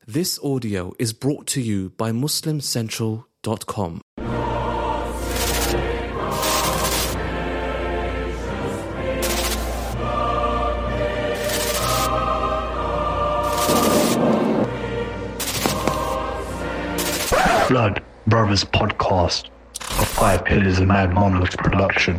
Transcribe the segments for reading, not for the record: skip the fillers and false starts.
This audio is brought to you by MuslimCentral.com. Blood Brothers Podcast, a Five Pillars of Mad Monolith production.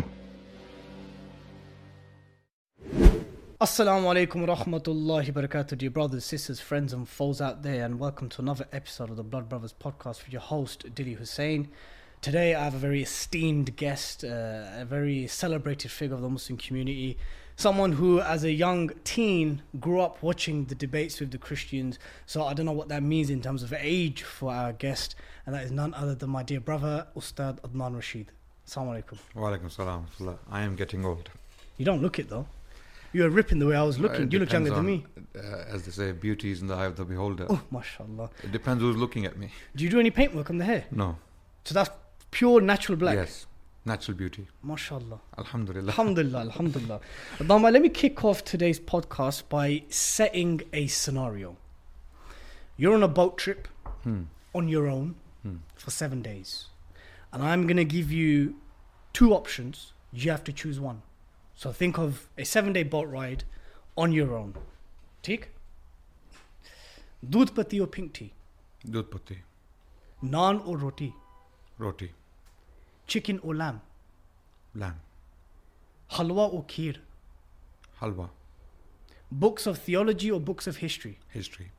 Assalamu alaikum wa rahmatullahi wa barakatuh, dear brothers, sisters, friends and foes out there, and welcome to another episode of the Blood Brothers Podcast with your host, Dili Hussain. Today I have a very esteemed guest, a very celebrated figure of the Muslim community, someone who as a young teen grew up watching the debates with the Christians, so I don't know what that means in terms of age for our guest, and that is none other than my dear brother, Ustad Adnan Rashid. Assalamu alaikum. Wa alaikum salam. I am getting old. You don't look it though. You were ripping the way I was looking. You look younger than me. As they say, beauty is in the eye of the beholder. Oh, mashallah. It depends who's looking at me. Do you do any paintwork on the hair? No. So that's pure natural black? Yes. Natural beauty. Mashallah. Alhamdulillah. Alhamdulillah. Alhamdulillah. Adama, let me kick off today's podcast by setting a scenario. You're on a boat trip on your own for 7 days. And I'm going to give you two options. You have to choose one. So think of a 7-day boat ride on your own. Theek? Doodh patti or pink tea? Doodh patti. Naan or roti? Roti. Chicken or lamb? Lamb. Halwa or kheer? Halwa. Books of theology or books of history? History.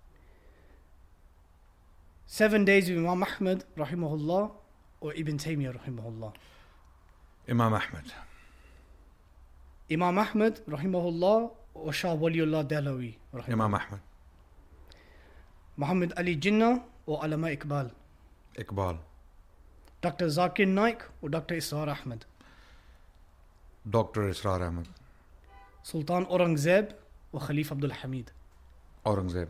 7 days with Imam Ahmad rahimahullah or Ibn Taymiyyah rahimahullah? Imam Ahmad. Imam Ahmad rahimahullah or Shah Waliullah Dahlawi rahimahullah? Imam Ahmad. Muhammad Ali Jinnah or Allama Iqbal? Iqbal. Dr. Zakir Naik or Dr. Israr Ahmad? Dr. Israr Ahmad. Sultan Aurangzeb or Khalif Abdul Hamid? Aurangzeb.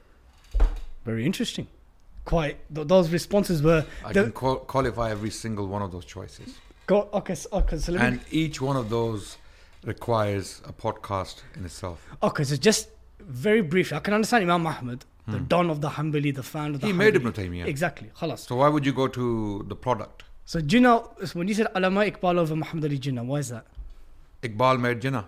Very interesting. Quite. Those responses were... I can qualify every single one of those choices. Okay, so let me... And each one of those requires a podcast in itself. Okay, so just very briefly, I can understand Imam Ahmad, the Don of the Hanbali, the founder of the He Hanbali. made Ibn Taymiyyah. Exactly, khalas. So why would you go to the product? So Jinnah, when you said Allama Iqbal over Muhammad Ali Jinnah, why is that? Iqbal made Jinnah.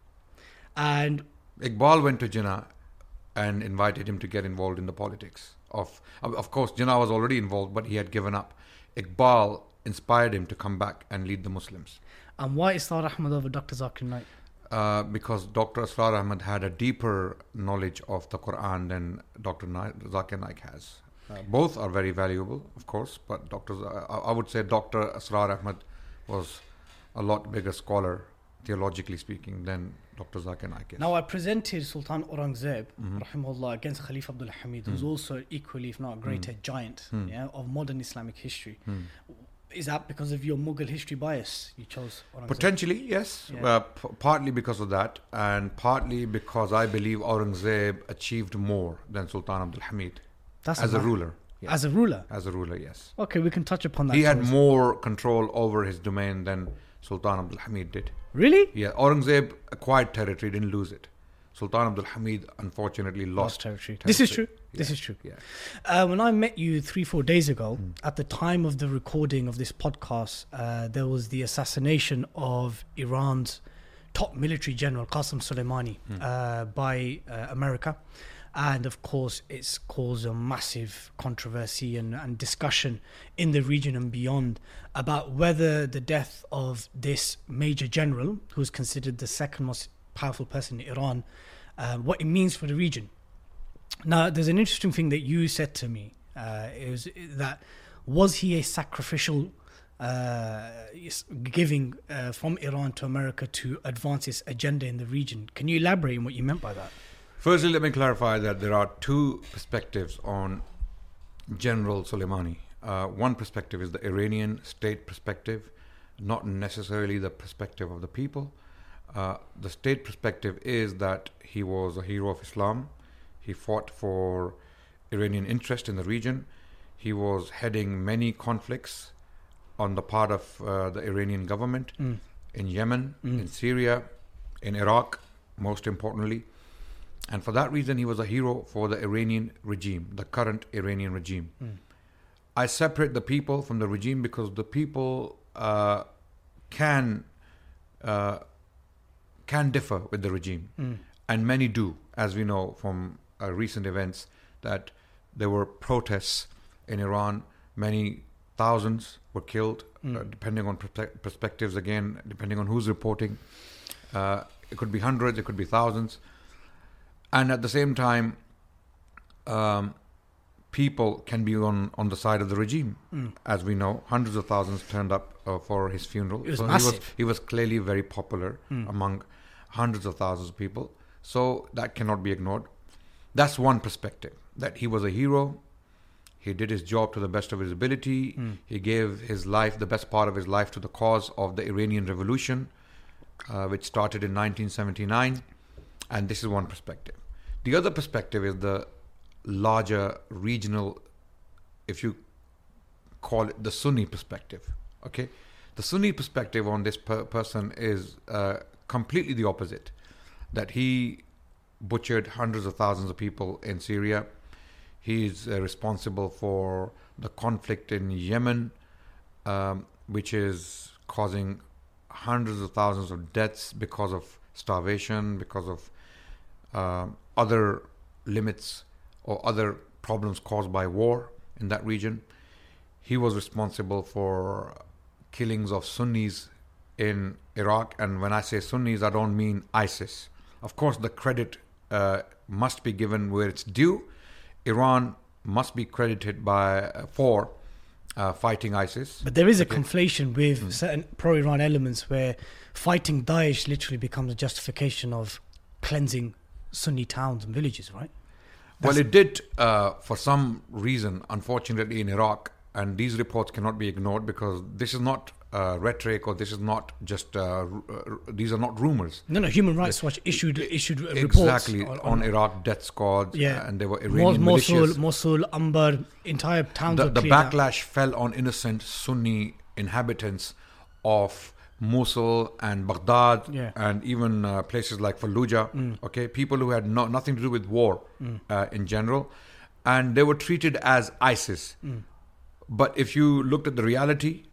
And Iqbal went to Jinnah and invited him to get involved in the politics. Of course, Jinnah was already involved, but he had given up. Iqbal inspired him to come back and lead the Muslims. and why Israr Ahmad over Dr. Zakir Naik? Because Dr. Israr Ahmad had a deeper knowledge of the Quran than Dr. Zakir Naik has. Both are very valuable, of course, but I would say Dr. Israr Ahmad was a lot bigger scholar, theologically speaking, than Dr. Zakir Naik is. Now, I presented Sultan Aurangzeb, rahimahullah, against Khalif Abdul Hamid, who's also equally, if not greater, giant of modern Islamic history. Is that because of your Mughal history bias you chose Aurangzeb? Potentially, yes. Yeah. Partly because of that, and partly because I believe Aurangzeb achieved more than Sultan Abdul Hamid as a ruler. Yes. As a ruler? As a ruler, yes. Okay, we can touch upon that. He had more control over his domain than Sultan Abdul Hamid did. Really? Yeah, Aurangzeb acquired territory, didn't lose it. Sultan Abdul Hamid unfortunately lost territory. This is true. Yeah. This is true. Yeah. When I met you 3-4 days ago, at the time of the recording of this podcast, there was the assassination of Iran's top military general, Qasem Soleimani, by America. And of course, it's caused a massive controversy and discussion in the region and beyond about whether the death of this major general, who's considered the second most powerful person in Iran, what it means for the region. Now, there's an interesting thing that you said to me. Was he a sacrificial giving from Iran to America to advance its agenda in the region? Can you elaborate on what you meant by that? Firstly, let me clarify that there are two perspectives on General Soleimani. One perspective is the Iranian state perspective, not necessarily the perspective of the people. The state perspective is that he was a hero of Islam. He fought for Iranian interest in the region. He was heading many conflicts on the part of the Iranian government in Yemen, in Syria, in Iraq, most importantly. And for that reason, he was a hero for the Iranian regime, the current Iranian regime. I separate the people from the regime because the people can differ with the regime. And many do, as we know from recent events, that there were protests in Iran. Many thousands were killed, depending on perspectives, again, depending on who's reporting. It could be hundreds, it could be thousands. And at the same time, people can be on the side of the regime. As we know, hundreds of thousands turned up for his funeral. It was massive. He was clearly very popular among hundreds of thousands of people. So that cannot be ignored. That's one perspective, that he was a hero. He did his job to the best of his ability. He gave his life, the best part of his life, to the cause of the Iranian Revolution, which started in 1979. And this is one perspective. The other perspective is the larger regional, if you call it the Sunni perspective. Okay, the Sunni perspective on this person is completely the opposite. That he butchered hundreds of thousands of people in Syria. He's responsible for the conflict in Yemen, which is causing hundreds of thousands of deaths because of starvation, because of other limits or other problems caused by war in that region. He was responsible for killings of Sunnis in Iraq. And when I say Sunnis, I don't mean ISIS. Of course, the credit must be given where it's due. Iran must be credited for fighting ISIS. But there is a conflation with certain pro-Iran elements where fighting Daesh literally becomes a justification of cleansing Sunni towns and villages, right? Well, it did for some reason, unfortunately, in Iraq. And these reports cannot be ignored because this is not rhetoric, or this is not just these are not rumors. No, Human Rights Watch issued reports exactly on Iraq death squads. Yeah, and there were Iranian militias. Mosul, Anbar, entire towns. The backlash fell on innocent Sunni inhabitants of Mosul and Baghdad, and even places like Fallujah. Okay, people who had nothing to do with war in general, and they were treated as ISIS. But if you looked at the reality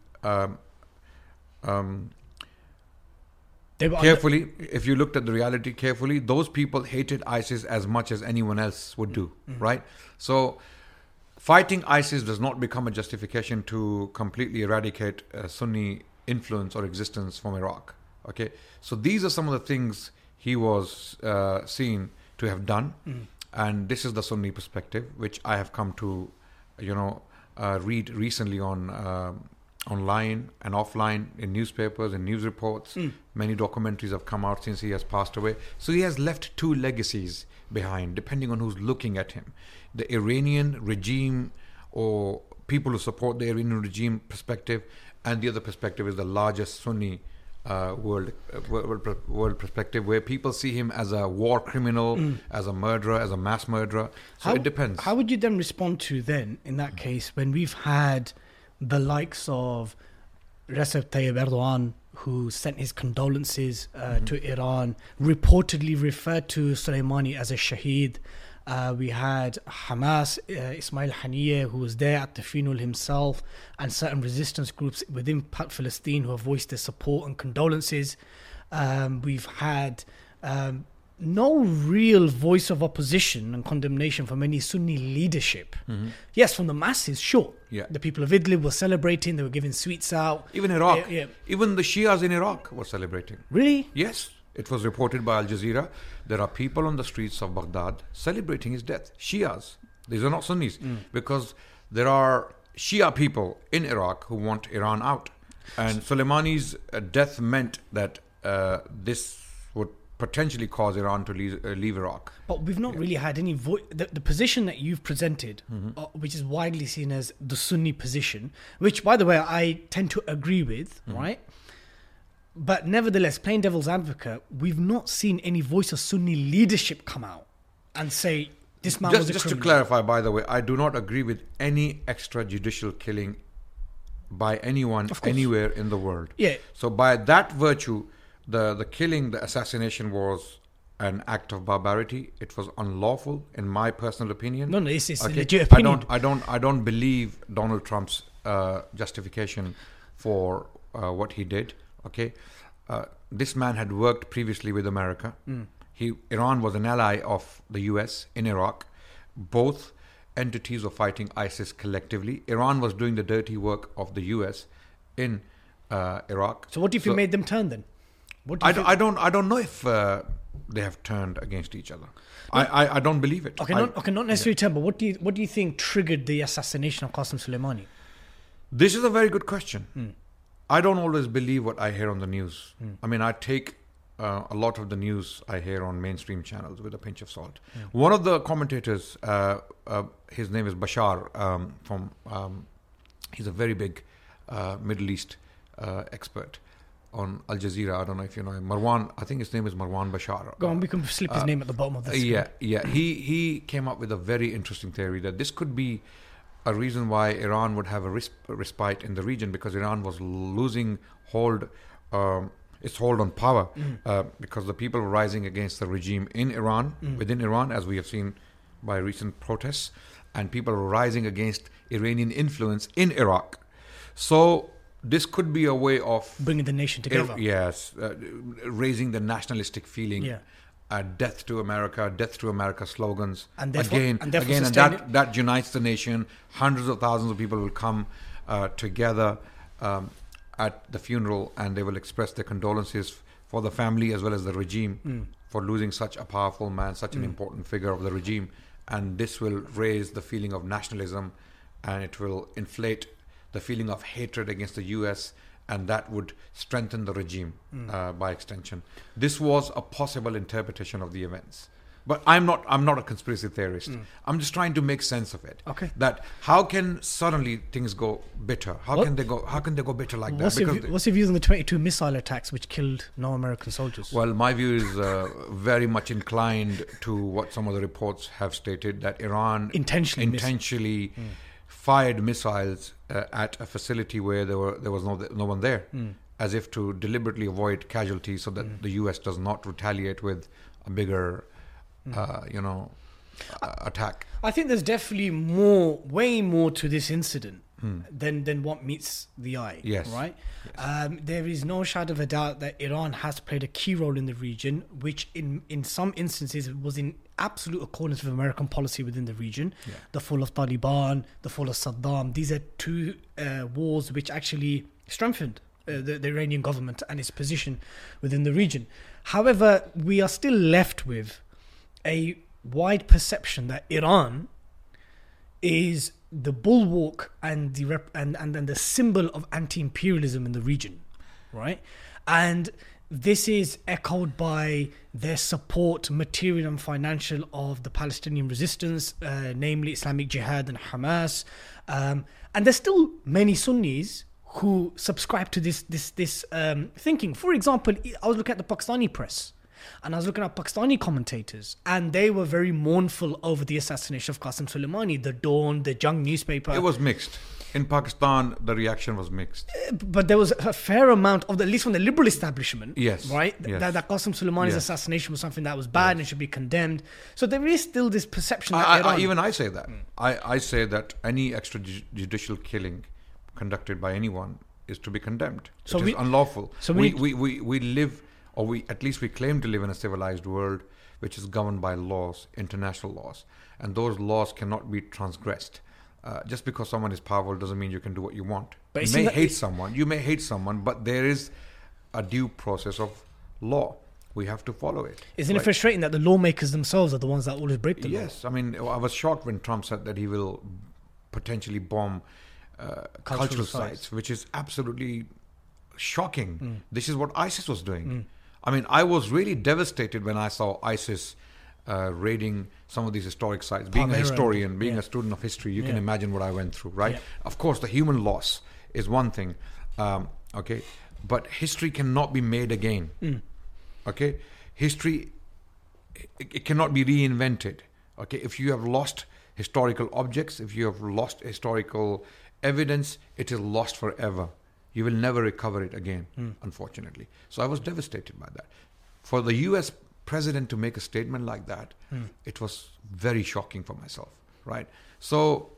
carefully, those people hated ISIS as much as anyone else would do, right? So fighting ISIS does not become a justification to completely eradicate Sunni influence or existence from Iraq. Okay, so these are some of the things he was seen to have done, and this is the Sunni perspective, which I have come to, read recently on online and offline, in newspapers and news reports. Many documentaries have come out since he has passed away. So he has left two legacies behind, depending on who's looking at him. The Iranian regime, or people who support the Iranian regime perspective, and the other perspective is the largest Sunni world perspective, where people see him as a war criminal, as a murderer, as a mass murderer. So it depends. How would you then respond to then, in that case, when we've had the likes of Recep Tayyip Erdogan, who sent his condolences to Iran, reportedly referred to Soleimani as a shaheed. We had Hamas, Ismail Haniyeh, who was there at the funeral himself, and certain resistance groups within Palestine who have voiced their support and condolences. We've had no real voice of opposition and condemnation from any Sunni leadership. Yes, from the masses, sure. Yeah. The people of Idlib were celebrating, they were giving sweets out. Even Iraq. Even the Shias in Iraq were celebrating. Really? Yes. It was reported by Al Jazeera. There are people on the streets of Baghdad celebrating his death. Shias. These are not Sunnis. Because there are Shia people in Iraq who want Iran out. And Soleimani's death meant that this would potentially cause Iran to leave Iraq. But we've not really had any the position that you've presented, which is widely seen as the Sunni position, which, by the way, I tend to agree with, right? But nevertheless, playing devil's advocate, we've not seen any voice of Sunni leadership come out and say, this man was a criminal. Just to clarify, by the way, I do not agree with any extrajudicial killing by anyone anywhere in the world. Yeah. So by that virtue, the killing, the assassination was an act of barbarity. It was unlawful, in my personal opinion. No, it's a Okay? legit opinion. I don't believe Donald Trump's justification for what he did. Okay, this man had worked previously with America. Iran was an ally of the U.S. in Iraq. Both entities were fighting ISIS collectively. Iran was doing the dirty work of the U.S. in Iraq. So what if you made them turn then? What do you I don't know if they have turned against each other. I don't believe it. Okay, not necessarily turn, but what do you think triggered the assassination of Qasem Soleimani? This is a very good question. I don't always believe what I hear on the news. I mean, I take a lot of the news I hear on mainstream channels with a pinch of salt. One of the commentators, his name is Bashar, he's a very big Middle East expert on Al Jazeera. I don't know if you know him. Marwan, I think his name is Marwan Bashar. Go on, we can slip his name at the bottom of this. Yeah. He came up with a very interesting theory that this could be a reason why Iran would have a respite in the region, because Iran was losing its hold on power because the people were rising against the regime in Iran, within Iran, as we have seen by recent protests, and people were rising against Iranian influence in Iraq. So this could be a way of bringing the nation together. Raising the nationalistic feeling. Yeah. Death to America slogans. And therefore, and that unites the nation. Hundreds of thousands of people will come together at the funeral, and they will express their condolences for the family as well as the regime for losing such a powerful man, such an important figure of the regime. And this will raise the feeling of nationalism, and it will inflate the feeling of hatred against the U.S., and that would strengthen the regime by extension. This was a possible interpretation of the events. But I'm not a conspiracy theorist. I'm just trying to make sense of it. Okay. That how can suddenly things go bitter? How can they go bitter like that? What's your views on the 22 missile attacks which killed no American soldiers? Well, my view is very much inclined to what some of the reports have stated, that Iran intentionally fired missiles at a facility where there was no one there, as if to deliberately avoid casualties, so that the U.S. does not retaliate with a bigger attack. I think there's definitely way more to this incident than what meets the eye. Yes. Right? Yes. There is no shadow of a doubt that Iran has played a key role in the region, which in some instances was in absolute accordance with American policy within the region. Yeah. The fall of Taliban, the fall of Saddam. These are two wars which actually strengthened the Iranian government and its position within the region. However, we are still left with a wide perception that Iran is the bulwark and the symbol of anti-imperialism in the region, right? And this is echoed by their support, material and financial, of the Palestinian resistance, namely Islamic Jihad and Hamas. And there's still many Sunnis who subscribe to this thinking. For example, I was looking at the Pakistani press, and I was looking at Pakistani commentators, and they were very mournful over the assassination of Qasem Soleimani. The Dawn, the Jung newspaper. It was mixed. In Pakistan, the reaction was mixed. But there was a fair amount of, at least from the liberal establishment, yes, right? Yes. That Qasem Soleimani's assassination was something that was bad and should be condemned. So there is still this perception that I say that. I say that any extrajudicial killing conducted by anyone is to be condemned. It is unlawful. So we live, or we claim to live in a civilized world which is governed by laws, international laws, and those laws cannot be transgressed. Just because someone is powerful doesn't mean you can do what you want. But you may hate someone, but there is a due process of law. We have to follow it. Isn't it frustrating that the lawmakers themselves are the ones that always break the law? Yes. I mean, I was shocked when Trump said that he will potentially bomb cultural sites, which is absolutely shocking. This is what ISIS was doing. I mean, I was really devastated when I saw ISIS raiding some of these historic sites. Being a historian, being a student of history, you can imagine what I went through, right? Yeah. Of course, the human loss is one thing, okay? But history cannot be made again, okay? History, it cannot be reinvented, okay? If you have lost historical objects, if you have lost historical evidence, it is lost forever. You will never recover it again, unfortunately. So I was devastated by that. For the U.S. president to make a statement like that, it was very shocking for myself, right? So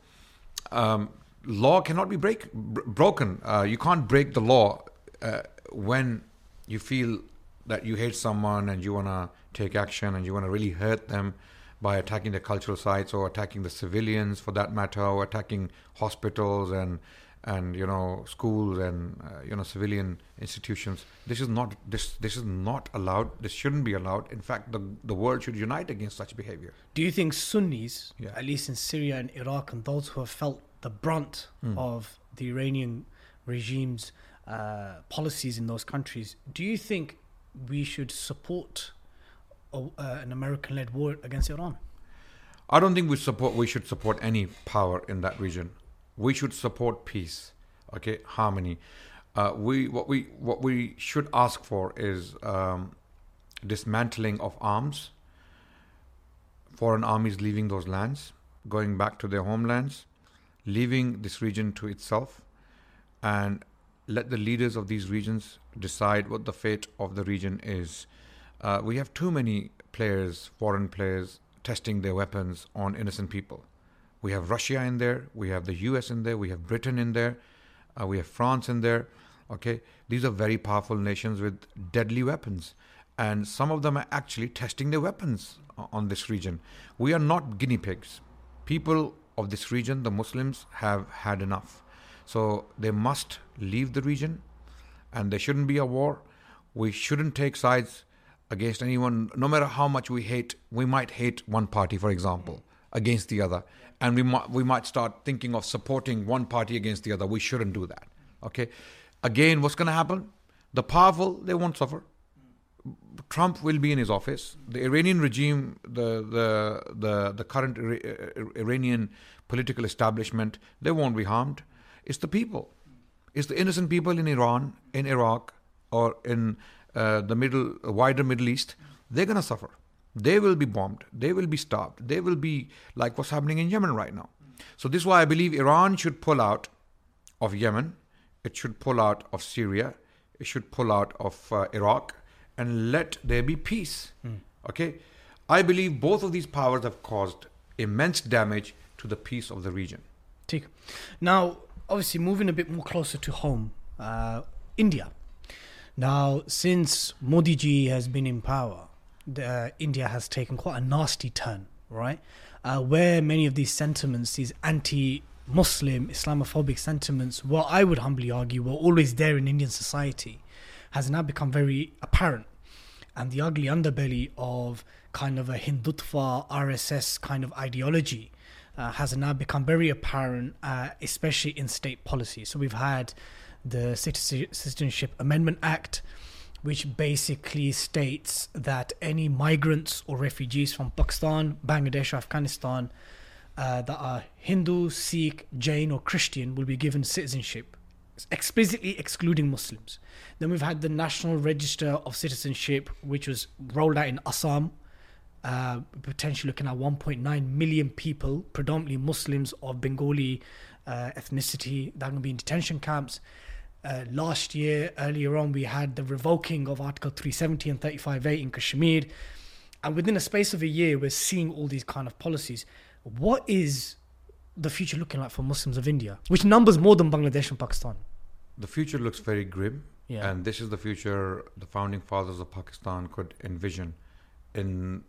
law cannot be broken. You can't break the law when you feel that you hate someone and you want to take action and you want to really hurt them by attacking the cultural sites or attacking the civilians for that matter, or attacking hospitals and schools and civilian institutions. This is not allowed. This shouldn't be allowed. In fact, the world should unite against such behavior. Do you think Sunnis, at least in Syria and Iraq, and those who have felt the brunt of the Iranian regime's policies in those countries, do you think we should support an American-led war against Iran? I don't think we should support any power in that region. We should support peace, harmony. What we should ask for is dismantling of arms, foreign armies leaving those lands, going back to their homelands, leaving this region to itself, and let the leaders of these regions decide what the fate of the region is. We have too many players, foreign players, testing their weapons on innocent people. We have Russia in there, we have the US in there, we have Britain in there, we have France in there. These are very powerful nations with deadly weapons. And some of them are actually testing their weapons on this region. We are not guinea pigs. People of this region, the Muslims, have had enough. So they must leave the region, and there shouldn't be a war. We shouldn't take sides against anyone, no matter how much we might hate one party, for example, against the other. And we might start thinking of supporting one party against the other. We shouldn't do that. Again, what's going to happen? The powerful, they won't suffer. Trump will be in his office. The Iranian regime, the current Iranian political establishment, they won't be harmed. It's the people. It's the innocent people in Iran, in Iraq, or in the wider Middle East. They're going to suffer. They will be bombed. They will be starved. They will be like what's happening in Yemen right now. So this is why I believe Iran should pull out of Yemen. It should pull out of Syria. It should pull out of Iraq, and let there be peace. I believe both of these powers have caused immense damage to the peace of the region. Now, obviously, moving a bit more closer to home, India. Now, since Modi ji has been in power, India has taken quite a nasty turn, right? Where many of these sentiments, these anti-Muslim, Islamophobic sentiments, what I would humbly argue were always there in Indian society, has now become very apparent. And the ugly underbelly of kind of a Hindutva, RSS kind of ideology has now become very apparent, especially in state policy. So we've had the Citizenship Amendment Act, which basically states that any migrants or refugees from Pakistan, Bangladesh, or Afghanistan that are Hindu, Sikh, Jain, or Christian will be given citizenship, explicitly excluding Muslims. Then we've had the National Register of Citizenship, which was rolled out in Assam, potentially looking at 1.9 million people, predominantly Muslims of Bengali ethnicity, that are going to be in detention camps. Last year, earlier on, we had the revoking of Article 370 and 35A in Kashmir. And within a space of a year, we're seeing all these kind of policies. What is the future looking like for Muslims of India, which numbers more than Bangladesh and Pakistan? The future looks very grim. Yeah. And this is the future the founding fathers of Pakistan could envision in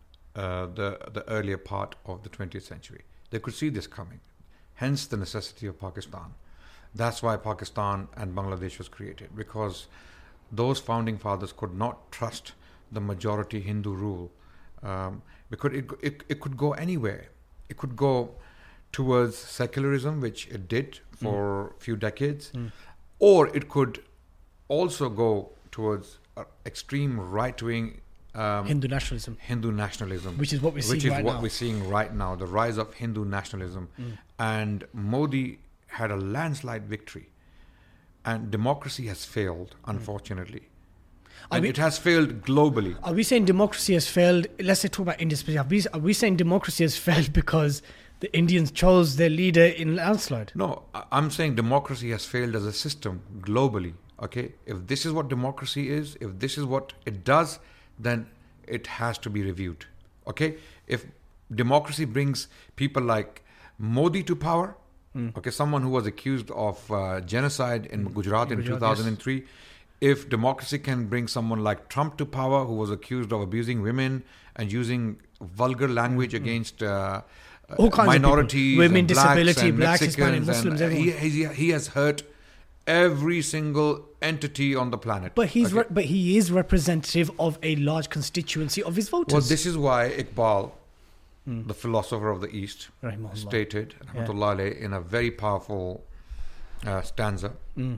the earlier part of the 20th century. They could see this coming. Hence the necessity of Pakistan. That's why Pakistan and Bangladesh was created, because those founding fathers could not trust the majority Hindu rule, because it could go anywhere. It could go towards secularism, which it did for a few decades, or it could also go towards extreme right-wing Hindu nationalism, which is what we're seeing right now. The rise of Hindu nationalism. And Modi had a landslide victory, and democracy has failed, unfortunately. And it has failed globally. Are we saying democracy has failed? Let's say talk about India specifically. Are we saying democracy has failed because the Indians chose their leader in landslide? No, I'm saying democracy has failed as a system globally. If this is what democracy is, if this is what it does, then it has to be reviewed. Okay? If democracy brings people like Modi to power, okay, someone who was accused of genocide in Gujarat in 2003, if democracy can bring someone like Trump to power, who was accused of abusing women and using vulgar language against all kinds minorities, of women, and disability, blacks, blacks, Hispanic, Mexicans, Muslims, and everyone. he has hurt every single entity on the planet. But he's okay? but he is representative of a large constituency of his voters. Well, this is why Iqbal, the philosopher of the East, Rahimahullah. stated, rahmatullah alayh, in a very powerful stanza,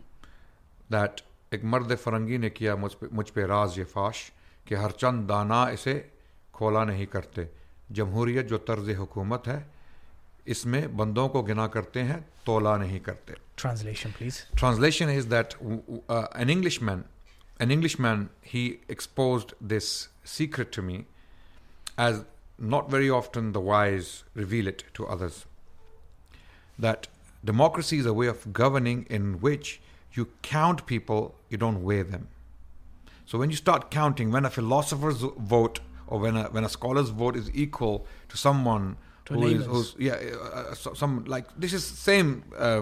that एक मर्द फरंगी ने किया मुझ पे राज ये फाश कि हर चंद दाना इसे खोला नहीं करते जमहूरियत जो तर्ज हुकूमत है इसमें बंदों को गिना करते हैं तोला नहीं करते. Translation, please. Translation is that an Englishman, he exposed this secret to me, as not very often the wise reveal it to others, that democracy is a way of governing in which you count people, you don't weigh them. So when you start counting, when a philosopher's vote or when a scholar's vote is equal to someone who's some like this is same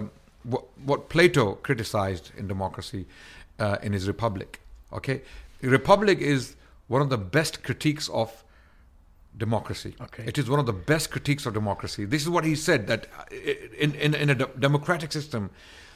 what Plato criticized in democracy in his Republic. Okay, the Republic is one of the best critiques of democracy. Okay. It is one of the best critiques of democracy. This is what he said, that in a democratic system,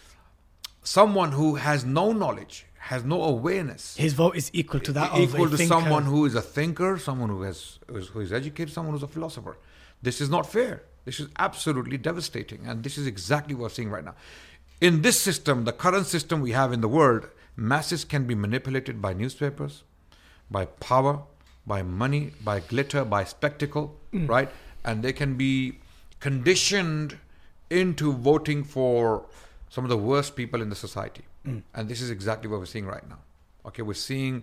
someone who has no knowledge, has no awareness, His vote is equal to that equal of a to thinker. someone who is a thinker, someone who is educated, someone who's a philosopher. This is not fair. This is absolutely devastating, and this is exactly what we're seeing right now. In this system, the current system we have in the world, masses can be manipulated by newspapers, by power, by money, by glitter, by spectacle, right? And they can be conditioned into voting for some of the worst people in the society. And this is exactly what we're seeing right now. Okay, we're seeing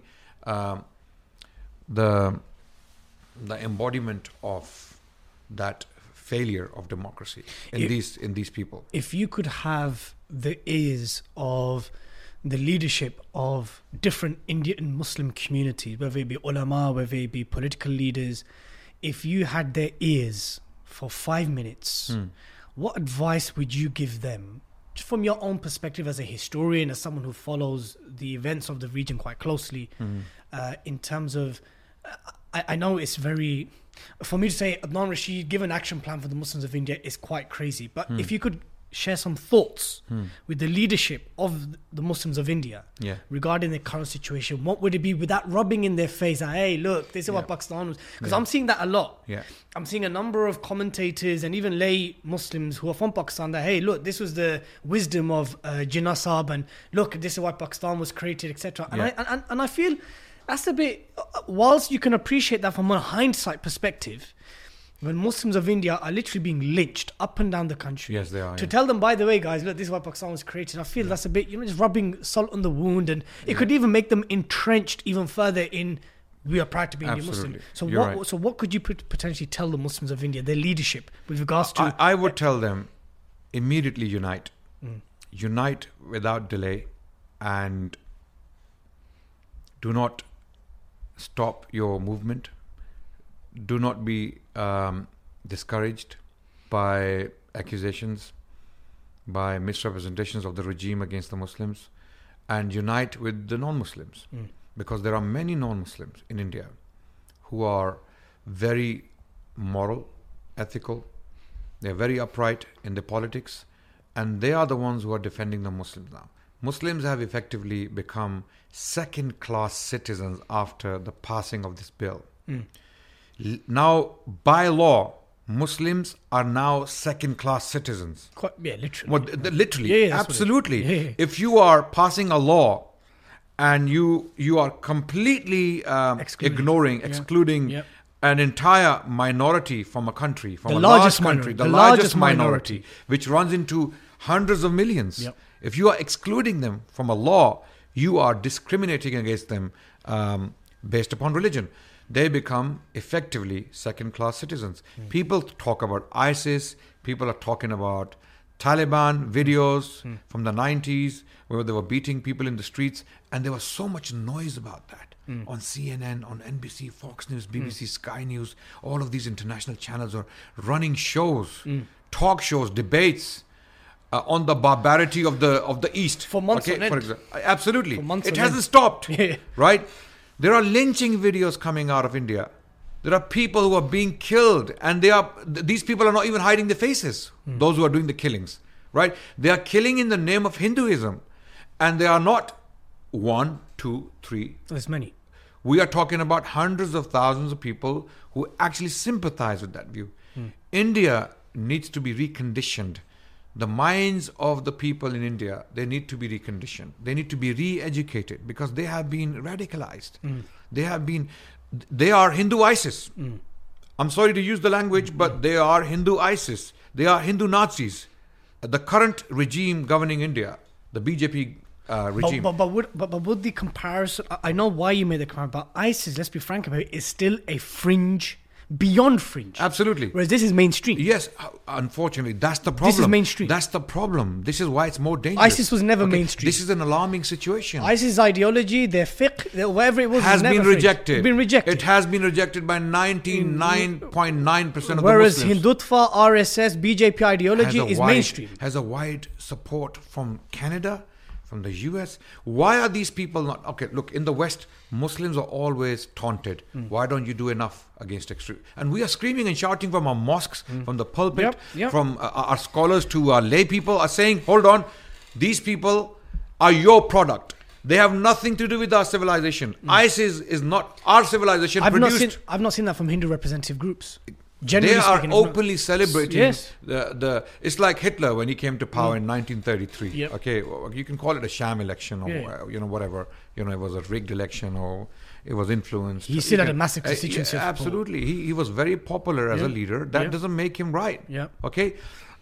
the embodiment of that failure of democracy in these people. If you could have the ears of the leadership of different Indian Muslim communities, whether it be ulama, whether it be political leaders, if you had their ears for 5 minutes, what advice would you give them, just from your own perspective as a historian, as someone who follows the events of the region quite closely, in terms of, I know it's very, for me to say Adnan Rashid give an action plan for the Muslims of India is quite crazy, but if you could share some thoughts with the leadership of the Muslims of India regarding the current situation, what would it be without rubbing in their face, hey, look, this is what Pakistan was, because I'm seeing that a lot. I'm seeing a number of commentators and even lay Muslims who are from Pakistan that, hey, look, this was the wisdom of Jinnah Sahib, and look, this is why Pakistan was created, etc. And I feel that's a bit, whilst you can appreciate that from a hindsight perspective, when Muslims of India are literally being lynched up and down the country. Yes, they are. To tell them, by the way, guys, look, this is why Pakistan was created. I feel that's a bit, just rubbing salt on the wound, and it could even make them entrenched even further in, we are proud to be Indian Muslim. So what could you potentially tell the Muslims of India, their leadership, with regards to... I would tell them, immediately unite. Unite without delay, and do not stop your movement. Do not be discouraged by accusations, by misrepresentations of the regime against the Muslims, and unite with the non-Muslims, because there are many non-Muslims in India who are very moral, ethical, they're very upright in their politics, and they are the ones who are defending the Muslims now. Muslims have effectively become second-class citizens after the passing of this bill. Now, by law, Muslims are now second-class citizens. Literally. Well, literally, absolutely. If you are passing a law and you are completely excluding an entire minority from a country, from a large country, the largest minority, which runs into hundreds of millions. If you are excluding them from a law, you are discriminating against them based upon religion. They become effectively second-class citizens. People talk about ISIS. People are talking about Taliban videos from the 90s where they were beating people in the streets, and there was so much noise about that on CNN, on NBC, Fox News, BBC, Sky News. All of these international channels are running shows, talk shows, debates on the barbarity of the East. For months on end. For example. Absolutely. For months It on hasn't end. stopped, Yeah. right? There are lynching videos coming out of India. There are people who are being killed, and these people are not even hiding their faces, those who are doing the killings, right? They are killing in the name of Hinduism, and they are not 1, 2, 3. There's many. We are talking about hundreds of thousands of people who actually sympathize with that view. India needs to be reconditioned. The minds of the people in India, they need to be reconditioned. They need to be re-educated because they have been radicalized. They are Hindu ISIS. I'm sorry to use the language, but they are Hindu ISIS. They are Hindu Nazis. The current regime governing India, the BJP regime. But would the comparison, I know why you made the comparison, but ISIS, let's be frank about it, is still a fringe, beyond fringe. Absolutely. Whereas this is mainstream. Yes, unfortunately, that's the problem. This is mainstream. That's the problem. This is why it's more dangerous. ISIS was never mainstream. This is an alarming situation. ISIS ideology, their fiqh, whatever it was, has never been fringe. rejected. It's been rejected. It has been rejected by 99.9% of Whereas the Muslims. Hindutva, RSS, BJP ideology is mainstream. Has a wide support from Canada, from the US. Why are these people not... Okay, look, in the West, Muslims are always taunted. Why don't you do enough against extreme... And we are screaming and shouting from our mosques, from the pulpit, Yep. from our scholars to our lay people are saying, hold on, these people are your product. They have nothing to do with our civilization. ISIS is not our civilization I've produced... not seen that from Hindu representative groups. They Generally are speaking, it's not. openly celebrating Yes. it's like Hitler when he came to power in 1933. Yep. Okay, you can call it a sham election or whatever. It was a rigged election or it was influenced. He still had a massive constituency of support. Absolutely, he was very popular as a leader. That doesn't make him right. Yeah. Okay.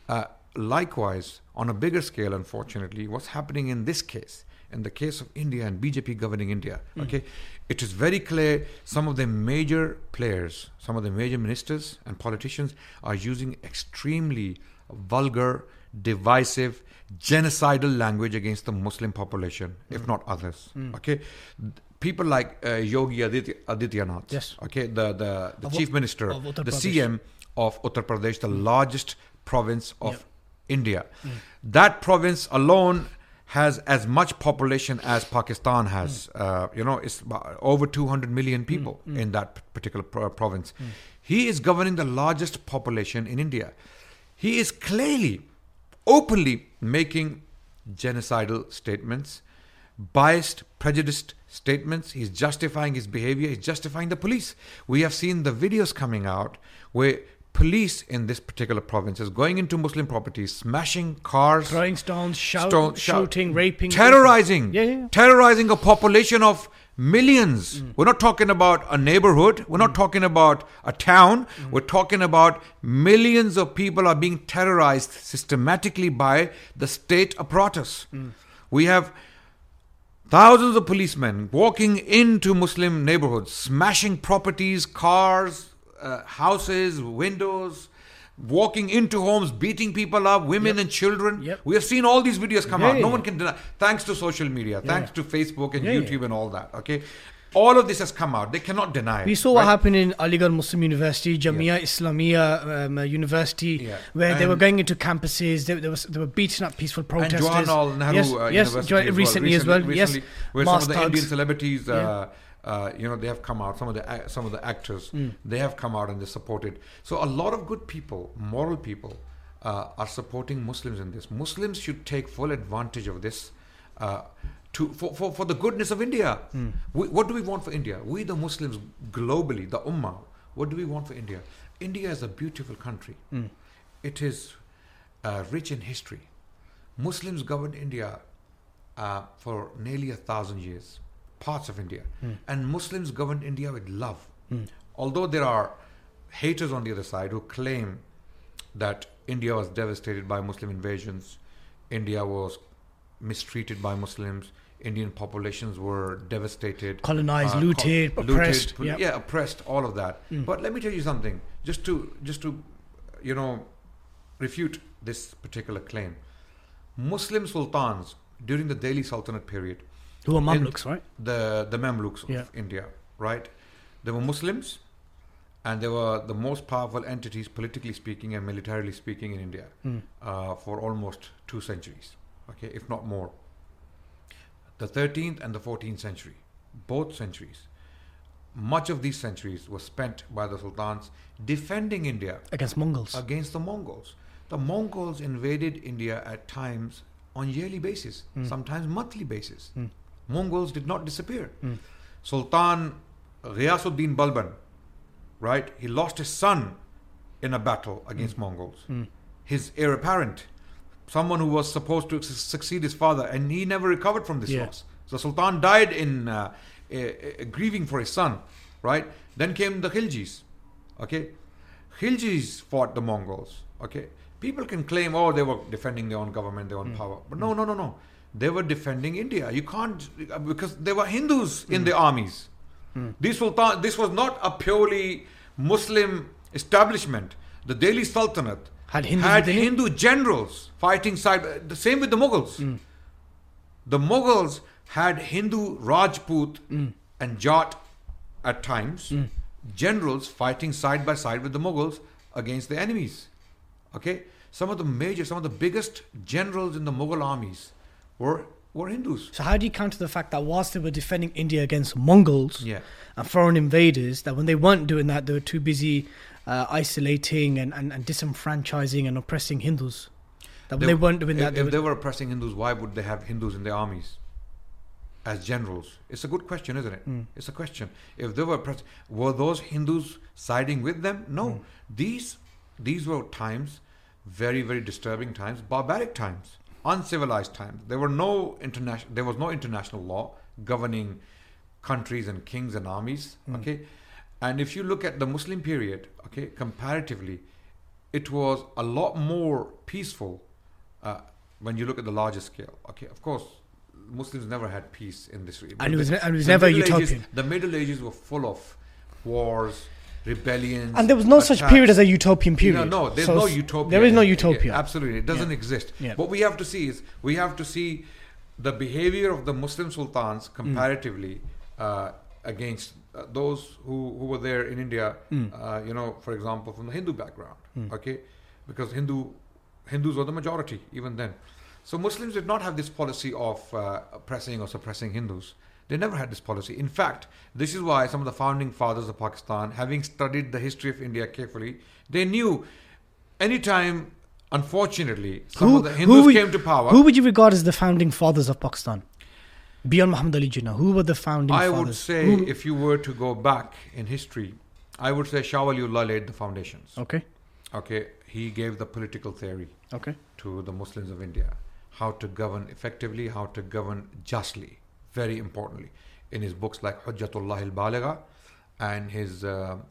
Likewise, on a bigger scale, unfortunately, what's happening in this case? In the case of India and BJP governing India, okay, it is very clear some of the major players, some of the major ministers and politicians are using extremely vulgar, divisive, genocidal language against the Muslim population, if not others. Okay, people like Yogi Adityanath, Yes. okay, the chief minister, of Uttar the Pradesh. CM of Uttar Pradesh, the largest province of India. That province alone has as much population as Pakistan has. It's about over 200 million people in that particular province. He is governing the largest population in India. He is clearly, openly making genocidal statements, biased, prejudiced statements. He's justifying his behavior. He's justifying the police. We have seen the videos coming out where police in this particular province is going into Muslim properties, smashing cars, Throwing stones, shooting, raping. terrorizing, Yeah. terrorizing a population of millions. We're not talking about a neighborhood. We're not talking about a town. We're talking about millions of people are being terrorized systematically by the state apparatus. We have thousands of policemen walking into Muslim neighborhoods, smashing properties, cars, houses, windows, walking into homes, beating people up, women and children. Yep. We have seen all these videos come Yeah, out. yeah, No yeah. one can deny. Thanks to social media, thanks to Facebook and Yeah, YouTube yeah. and all that. Okay, all of this has come out. They cannot deny. We it, saw what right? happened in Aligarh Muslim University, Jamia Islamia University, Yeah. where they And- were going into campuses. They were beating up peaceful And protesters. Jawaharlal Nehru yes, University as well. recently as well. Yes, where mass some of the thugs. Indian celebrities, they have come out. Some of the actors, they have come out and they supported. So a lot of good people, moral people, are supporting Muslims in this. Muslims should take full advantage of this. For the goodness of India. What do we want for India? We the Muslims globally, the Ummah, what do we want for India? India is a beautiful country. It is rich in history. Muslims governed India for nearly 1,000 years, parts of India. And Muslims governed India with love. Although there are haters on the other side who claim that India was devastated by Muslim invasions, India was mistreated by Muslims, Indian populations were devastated, Colonized, looted, oppressed. Yep. yeah, oppressed, all of that. But let me tell you something, just to refute this particular claim. Muslim sultans during the Delhi Sultanate period, Who are Mamluks, right? the Mamluks Yeah. of India, right? They were Muslims, and they were the most powerful entities, politically speaking and militarily speaking, in India for almost 2 centuries, okay, if not more. The 13th and the 14th century, both centuries, much of these centuries were spent by the sultans defending India Against Mongols. against the Mongols. The Mongols invaded India at times on yearly basis, sometimes monthly basis. Mongols did not disappear. Sultan Ghiyasuddin Balban, right? He lost his son in a battle against Mongols. His heir apparent, someone who was supposed to succeed his father, and he never recovered from this Yeah. loss. So Sultan died in grieving for his son, right? Then came the Khiljis, okay? Khiljis fought the Mongols, okay? People can claim, oh, they were defending their own government, their own power. But no. They were defending India. You can't, because there were Hindus in the armies. This was not a purely Muslim establishment. The Delhi Sultanate Had Hindus within it? Hindu generals fighting side. The same with the Mughals. The Mughals had Hindu Rajput and Jat at times, generals fighting side by side with the Mughals against the enemies. Okay, some of the biggest generals in the Mughal armies were Hindus. So how do you counter the fact that whilst they were defending India against Mongols Yeah. and foreign invaders, that when they weren't doing that, they were too busy isolating and disenfranchising and oppressing Hindus? That when they weren't doing that, If they were oppressing Hindus, why would they have Hindus in their armies as generals? It's a good question, isn't it? It's a question. If they were those Hindus siding with them? No. These were times, very, very disturbing times, barbaric times, uncivilized times. There was no international law governing countries and kings and armies. Okay, and if you look at the Muslim period, okay, comparatively, it was a lot more peaceful when you look at the larger scale. Okay, of course, Muslims never had peace in this region. And it was never utopian. The Middle Ages were full of wars, rebellions, and there was no such attacks. period as a utopian period. No, there's So no utopia. There is no utopia. Absolutely, it doesn't exist. Yeah. What we have to see is the behavior of the Muslim sultans comparatively against those who were there in India. For example, from the Hindu background. Okay, because Hindus were the majority even then. So Muslims did not have this policy of oppressing or suppressing Hindus. They never had this policy. In fact, this is why some of the founding fathers of Pakistan, having studied the history of India carefully, they knew anytime, unfortunately, some of the Hindus came to power. Who would you regard as the founding fathers of Pakistan? Beyond Muhammad Ali Jinnah, who were the founding fathers? I would say, if you were to go back in history, I would say Shah Waliullah laid the foundations. Okay, he gave the political theory to the Muslims of India. How to govern effectively, how to govern justly. Very importantly, in his books like Hujjatullah al-Baligha and his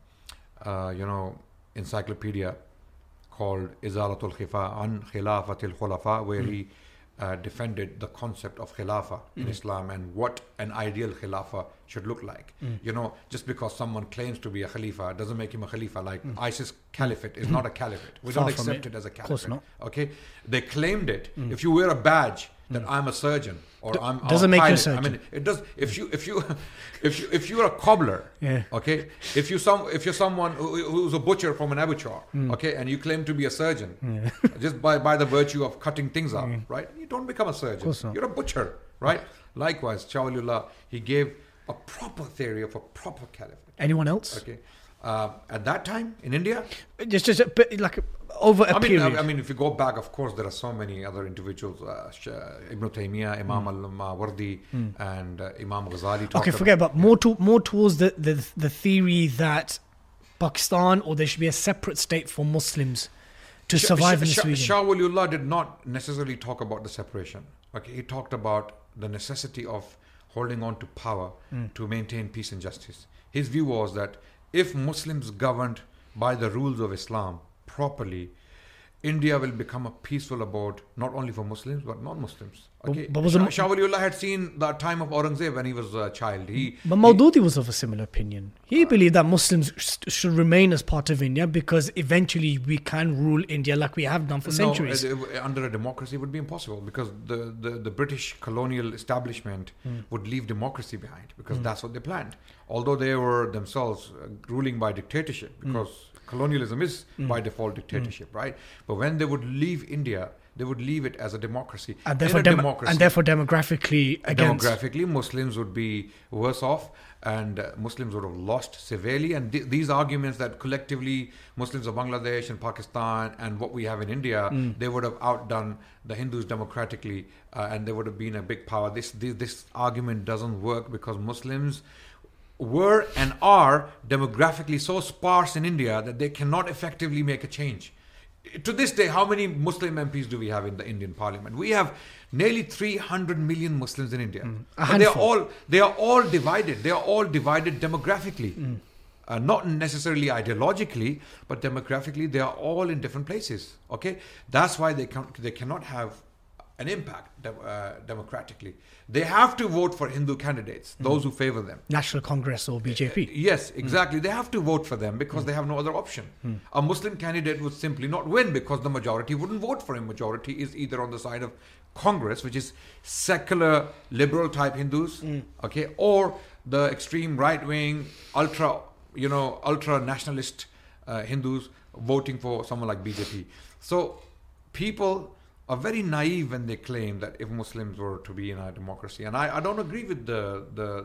encyclopedia called Izalatul Khifa an Khilafatil Khulafa, where he defended the concept of Khilafah in Islam and what an ideal Khilafah should look like. Just because someone claims to be a Khalifa doesn't make him a Khalifa. Like ISIS Caliphate is not a caliphate. We don't accept it as a caliphate. Of course not. Okay, they claimed it. If you wear a badge that I'm a surgeon or I'm doesn't a make you a pilot, surgeon. I mean, it does. If you're a cobbler, okay, if you're someone who's a butcher from an abattoir, okay, and you claim to be a surgeon, just by the virtue of cutting things up, right? You don't become a surgeon. Of course not. You're a butcher, right? Likewise, Shah Waliullah, he gave a proper theory of a proper caliphate. Anyone else? Okay, at that time in India, Just a bit, like over a period. I mean, if you go back, of course, there are so many other individuals, Ibn Taymiyyah, Imam al-Mawardi, and Imam Ghazali. Okay, forget about more towards the theory that Pakistan, or there should be a separate state for Muslims to survive in this region. Shah Waliullah did not necessarily talk about the separation. Okay, he talked about the necessity of holding on to power to maintain peace and justice. His view was that if Muslims governed by the rules of Islam properly, India will become a peaceful abode, not only for Muslims, but non-Muslims. Okay. But was Shah Waliullah had seen the time of Aurangzeb when he was a child. But Maududi was of a similar opinion. He believed that Muslims should remain as part of India because eventually we can rule India like we have done for centuries. Under a democracy, it would be impossible because the British colonial establishment would leave democracy behind because that's what they planned. Although they were themselves ruling by dictatorship because colonialism is by default dictatorship, right? But when they would leave India, they would leave it as a democracy. And therefore, demographically, Muslims would be worse off and Muslims would have lost severely. And these arguments that collectively Muslims of Bangladesh and Pakistan and what we have in India, they would have outdone the Hindus democratically and they would have been a big power. This argument doesn't work because Muslims were and are demographically so sparse in India that they cannot effectively make a change. To this day, how many Muslim MPs do we have in the Indian Parliament? We have nearly 300 million Muslims in India. But they are all divided. They are all divided demographically, not necessarily ideologically, but demographically. They are all in different places. Okay, that's why they cannot have an impact democratically. They have to vote for Hindu candidates, those who favor them. National Congress or BJP. Yes, exactly. They have to vote for them because they have no other option. A Muslim candidate would simply not win because the majority wouldn't vote for him. Majority is either on the side of Congress, which is secular, liberal type Hindus, okay, or the extreme right-wing, ultra nationalist Hindus voting for someone like BJP. So people are very naive when they claim that if Muslims were to be in a democracy, and I don't agree with the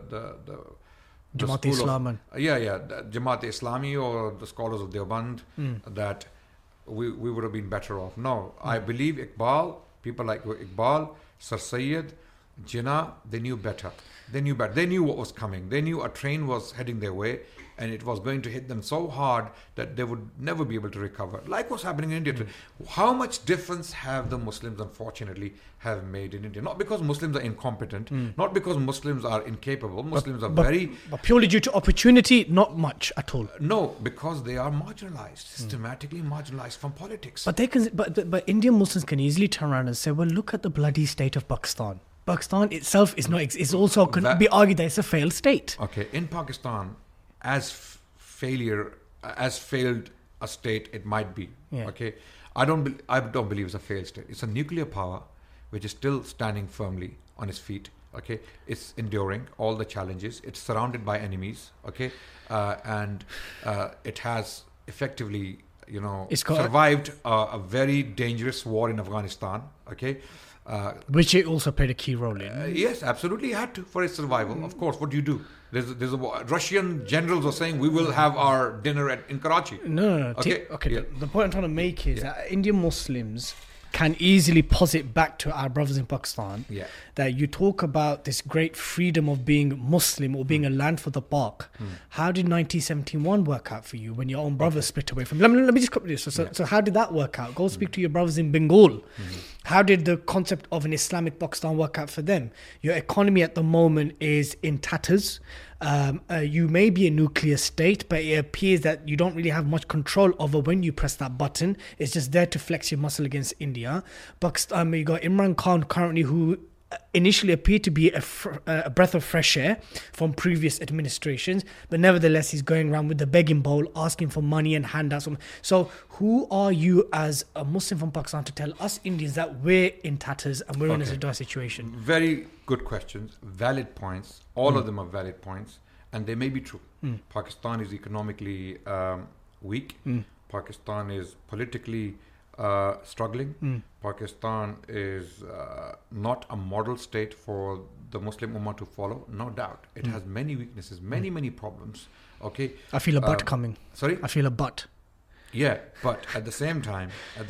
Jamaat-e-Islami. Jamaat-e-Islami or the scholars of Deoband that we would have been better off. No, I believe people like Iqbal, Sir Syed, Jinnah, they knew better. They knew better. They knew what was coming. They knew a train was heading their way and it was going to hit them so hard that they would never be able to recover. Like what's happening in India today. How much difference have the Muslims, unfortunately, have made in India? Not because Muslims are incompetent, not because Muslims are incapable. Muslims are but purely due to opportunity, not much at all. No, because they are marginalized, systematically marginalized from politics. But Indian Muslims can easily turn around and say, well, look at the bloody state of Pakistan. Pakistan itself is also can be argued that it's a failed state. Okay, in Pakistan, as failed a state it might be. Yeah. Okay, I don't believe it's a failed state. It's a nuclear power which is still standing firmly on its feet. Okay, it's enduring all the challenges. It's surrounded by enemies. Okay, and it has effectively, survived a very dangerous war in Afghanistan. Okay. Which it also played a key role in. Yes, absolutely, it had to for its survival. Of course, what do you do? There's a Russian generals are saying we will have our dinner in Karachi. No. Okay. Yeah. The point I'm trying to make is that Indian Muslims can easily posit back to our brothers in Pakistan that you talk about this great freedom of being Muslim or being a land for the Pak. How did 1971 work out for you when your own brothers split away from? Let me just cover this. So how did that work out? Go speak to your brothers in Bengal. How did the concept of an Islamic Pakistan work out for them? Your economy at the moment is in tatters. You may be a nuclear state, but it appears that you don't really have much control over when you press that button. It's just there to flex your muscle against India. Pakistan, you got Imran Khan currently, who initially appeared to be a breath of fresh air from previous administrations, but nevertheless he's going around with the begging bowl asking for money and handouts. So who are you as a Muslim from Pakistan to tell us Indians that we're in tatters and we're in a dire situation? Very good questions, valid points. All of them are valid points and they may be true. Pakistan is economically weak. Pakistan is politically struggling. Pakistan is not a model state for the Muslim Ummah to follow, no doubt. It has many weaknesses, many problems. Okay, I feel a but coming. Sorry, I feel a but. Yeah, but at the same time,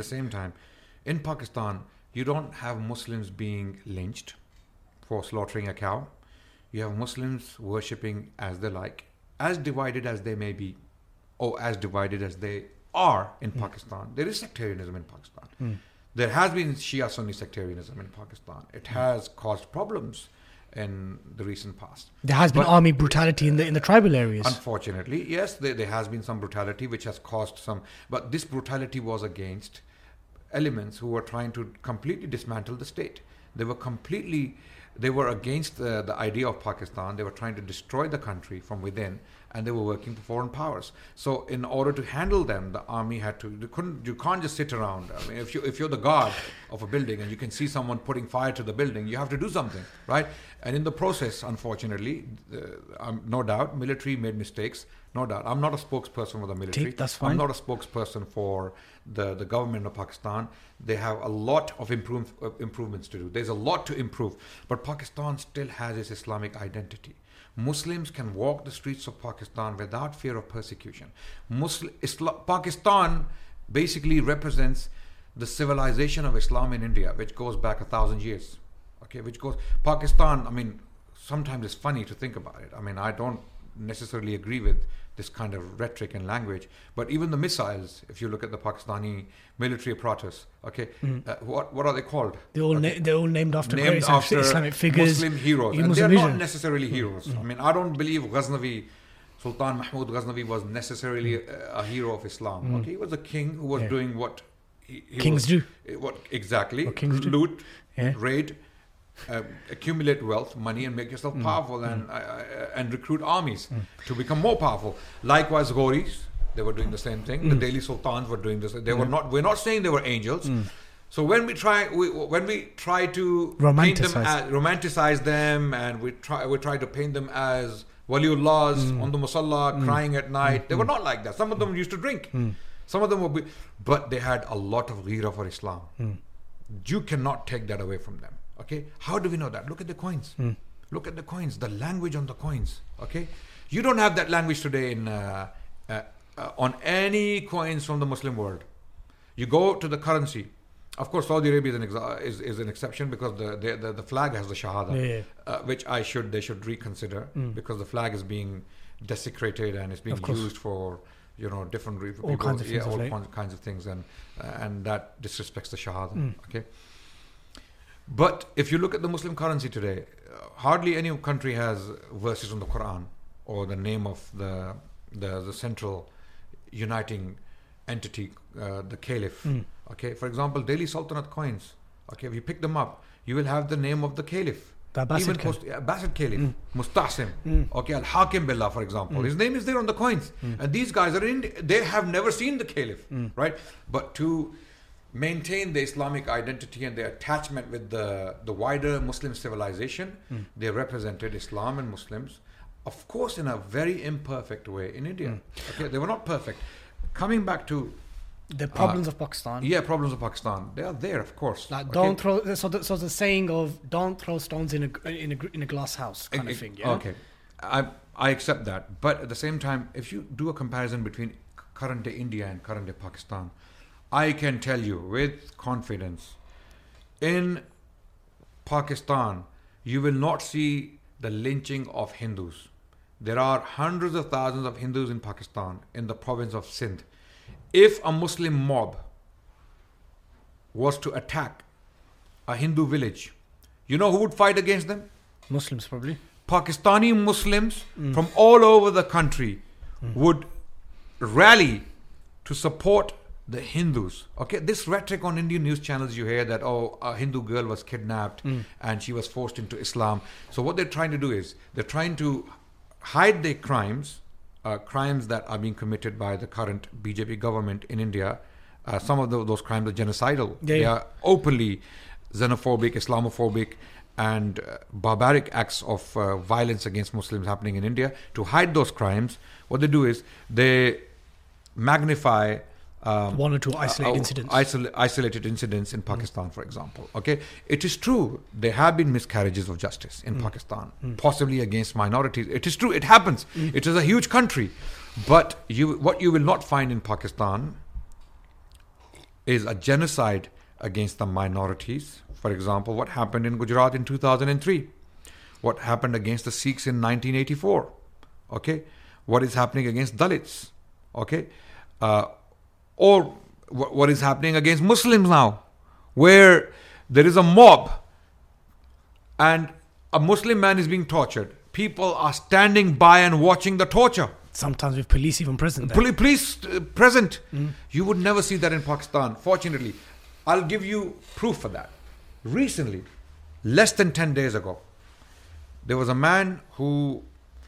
in Pakistan, you don't have Muslims being lynched for slaughtering a cow. You have Muslims worshipping as they like, as divided as they may be, or as divided as they are in Pakistan. There is sectarianism in Pakistan. There has been Shia Sunni sectarianism in Pakistan. It has caused problems in the recent past. There has been army brutality in the tribal areas. Unfortunately, yes, there has been some brutality which has caused some, but this brutality was against elements who were trying to completely dismantle the state. They were against the idea of Pakistan. They were trying to destroy the country from within, and they were working for foreign powers. So in order to handle them, the army had to, you can't just sit around. I mean, if you're the guard of a building and you can see someone putting fire to the building, you have to do something, right? And in the process, unfortunately, no doubt, military made mistakes. No doubt. I'm not a spokesperson for the military. That's fine. I'm not a spokesperson for the government of Pakistan. They have a lot of improvements to do. There's a lot to improve. But Pakistan still has its Islamic identity. Muslims can walk the streets of Pakistan without fear of persecution. Pakistan basically represents the civilization of Islam in India, which goes back 1,000 years. Okay, Pakistan, I mean, sometimes it's funny to think about it. I mean, I don't necessarily agree with this kind of rhetoric and language, but even the missiles, if you look at the Pakistani military apparatus, okay, what are they called? They're all named after great Islamic figures, Muslim heroes, and they're not necessarily heroes. I mean, I don't believe Ghaznavi, Sultan Mahmud Ghaznavi, was necessarily a hero of Islam. Okay, he was a king who was doing what kings do. What exactly? What kings do. Loot, raid, accumulate wealth, money, and make yourself powerful, and recruit armies to become more powerful. Likewise, Ghoris, they were doing the same thing. The Delhi Sultans were doing this. They were not. We're not saying they were angels. So when we try to romanticize them, and we try to paint them as waliullahs on the musalla, crying at night, they were not like that. Some of them used to drink. Some of them but they had a lot of ghira for Islam. You cannot take that away from them. Okay, how do we know that? Look at the coins. Look at the coins, the language on the coins. Okay, you don't have that language today in on any coins from the Muslim world. You go to the currency. Of course, Saudi Arabia is an exception because the flag has the Shahada, which they should reconsider because the flag is being desecrated and it's being used for different people, all kinds of things, and that disrespects the Shahada. Okay. But if you look at the Muslim currency today, hardly any country has verses on the Quran or the name of the central uniting entity, the Caliph. Okay, for example, Delhi Sultanate coins. Okay, if you pick them up, you will have the name of the Caliph. The Abbasid Caliph, Musta'sim. Okay, Al-Hakim Billah, for example. His name is there on the coins. And these guys they have never seen the Caliph, right? But to maintain the Islamic identity and their attachment with the wider Muslim civilization, they represented Islam and Muslims, of course, in a very imperfect way in India. Okay, they were not perfect. Coming back to the problems of Pakistan. Yeah, problems of Pakistan. They are there, of course. Like don't throw. So the saying of "don't throw stones in a glass house" kind of thing. Yeah. Okay, I accept that, but at the same time, if you do a comparison between current day India and current day Pakistan, I can tell you with confidence, in Pakistan, you will not see the lynching of Hindus. There are hundreds of thousands of Hindus in Pakistan, in the province of Sindh. If a Muslim mob was to attack a Hindu village, you know who would fight against them? Muslims, probably. Pakistani Muslims from all over the country would rally to support the Hindus. Okay, this rhetoric on Indian news channels, you hear that, a Hindu girl was kidnapped and she was forced into Islam. So what they're trying to do is, they're trying to hide their crimes that are being committed by the current BJP government in India. Some of those crimes are genocidal. They are openly xenophobic, Islamophobic, and barbaric acts of violence against Muslims happening in India. To hide those crimes, what they do is they magnify one or two isolated incidents in Pakistan, for example. Okay, it is true there have been miscarriages of justice in Pakistan, possibly against minorities. It is true, it happens. It is a huge country, but what you will not find in Pakistan is a genocide against the minorities. For example, what happened in Gujarat in 2003, what happened against the Sikhs in 1984. Okay, what is happening against Dalits? Okay. Or what is happening against Muslims now, where there is a mob and a Muslim man is being tortured. People are standing by and watching the torture. Sometimes with police even present. Police present. You would never see that in Pakistan, fortunately. I'll give you proof for that. Recently, less than 10 days ago, there was a man who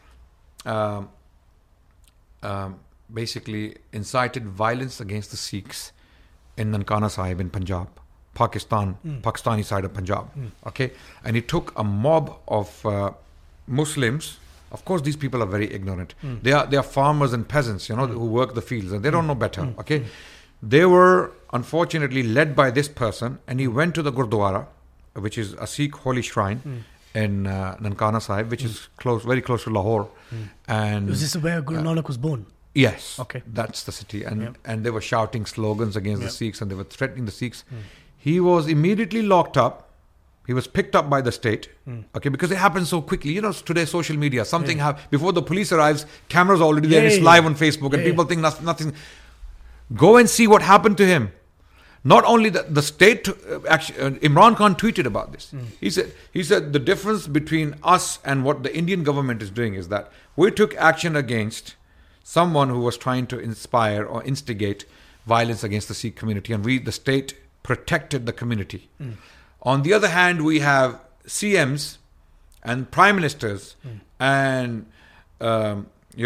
basically incited violence against the Sikhs in Nankana Sahib in Punjab, Pakistani side of Punjab. Okay, and he took a mob of Muslims. Of course, these people are very ignorant. They are farmers and peasants, who work the fields, and they don't know better. Okay, they were unfortunately led by this person, and he went to the Gurdwara, which is a Sikh holy shrine in Nankana Sahib, which is very close to Lahore. And Was this where Guru Nanak was born? yes, Okay. that's the city, and they were shouting slogans against the Sikhs, and they were threatening the Sikhs. He was immediately locked up. He was picked up by the state, okay, because it happens so quickly. Today social media, something before the police arrives, cameras already there, it's live on Facebook, and people think nothing. Go and see what happened to him. Not only the state, Imran Khan tweeted about this. He said the difference between us and what the Indian government is doing is that we took action against someone who was trying to inspire or instigate violence against the Sikh community, and the state protected the community. On the other hand, we have CMs and prime ministers and Of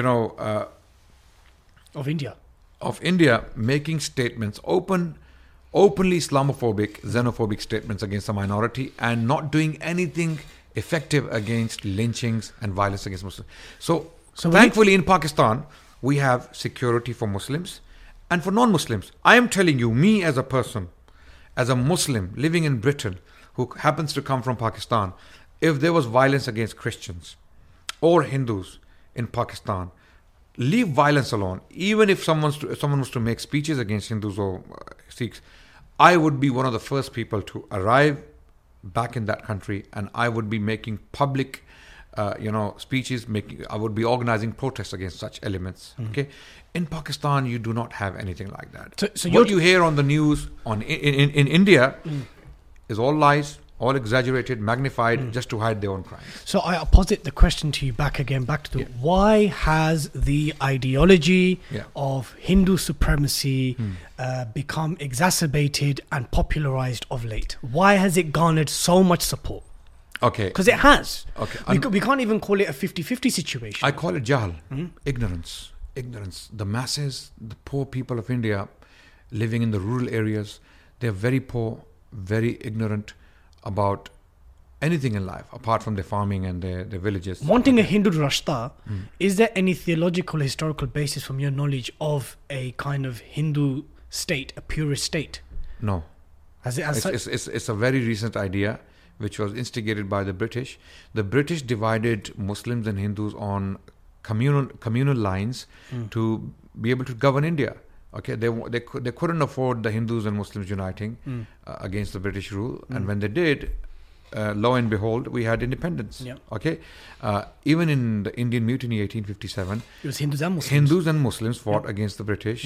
India. making statements, openly Islamophobic, xenophobic statements against a minority, and not doing anything effective against lynchings and violence against Muslims. So thankfully in Pakistan, we have security for Muslims and for non-Muslims. I am telling you, me as a person, as a Muslim living in Britain who happens to come from Pakistan, if there was violence against Christians or Hindus in Pakistan, leave violence alone. Even if someone was to make speeches against Hindus or Sikhs, I would be one of the first people to arrive back in that country, and I would be making public speeches. I would be organizing protests against such elements. Okay, in Pakistan, you do not have anything like that. So what you hear on the news in India is all lies, all exaggerated, magnified, just to hide their own crimes. So I posit the question to you back to why has the ideology of Hindu supremacy become exacerbated and popularized of late? Why has it garnered so much support? Okay. Because it has. Okay. We can't even call it a 50-50 situation. I call it jahl, ignorance. The masses, the poor people of India living in the rural areas, they're very poor, very ignorant about anything in life apart from their farming and their villages. Wanting a Hindu Rashta, is there any theological, historical basis from your knowledge of a kind of Hindu state, a purist state? No. It's a very recent idea which was instigated by the British. The British divided Muslims and Hindus on communal lines to be able to govern India. Okay, they couldn't afford the Hindus and Muslims uniting against the British rule, and when they did, lo and behold, we had independence. Yeah. Okay, even in the Indian Mutiny 1857, it was Hindus and Muslims. Hindus and Muslims fought against the British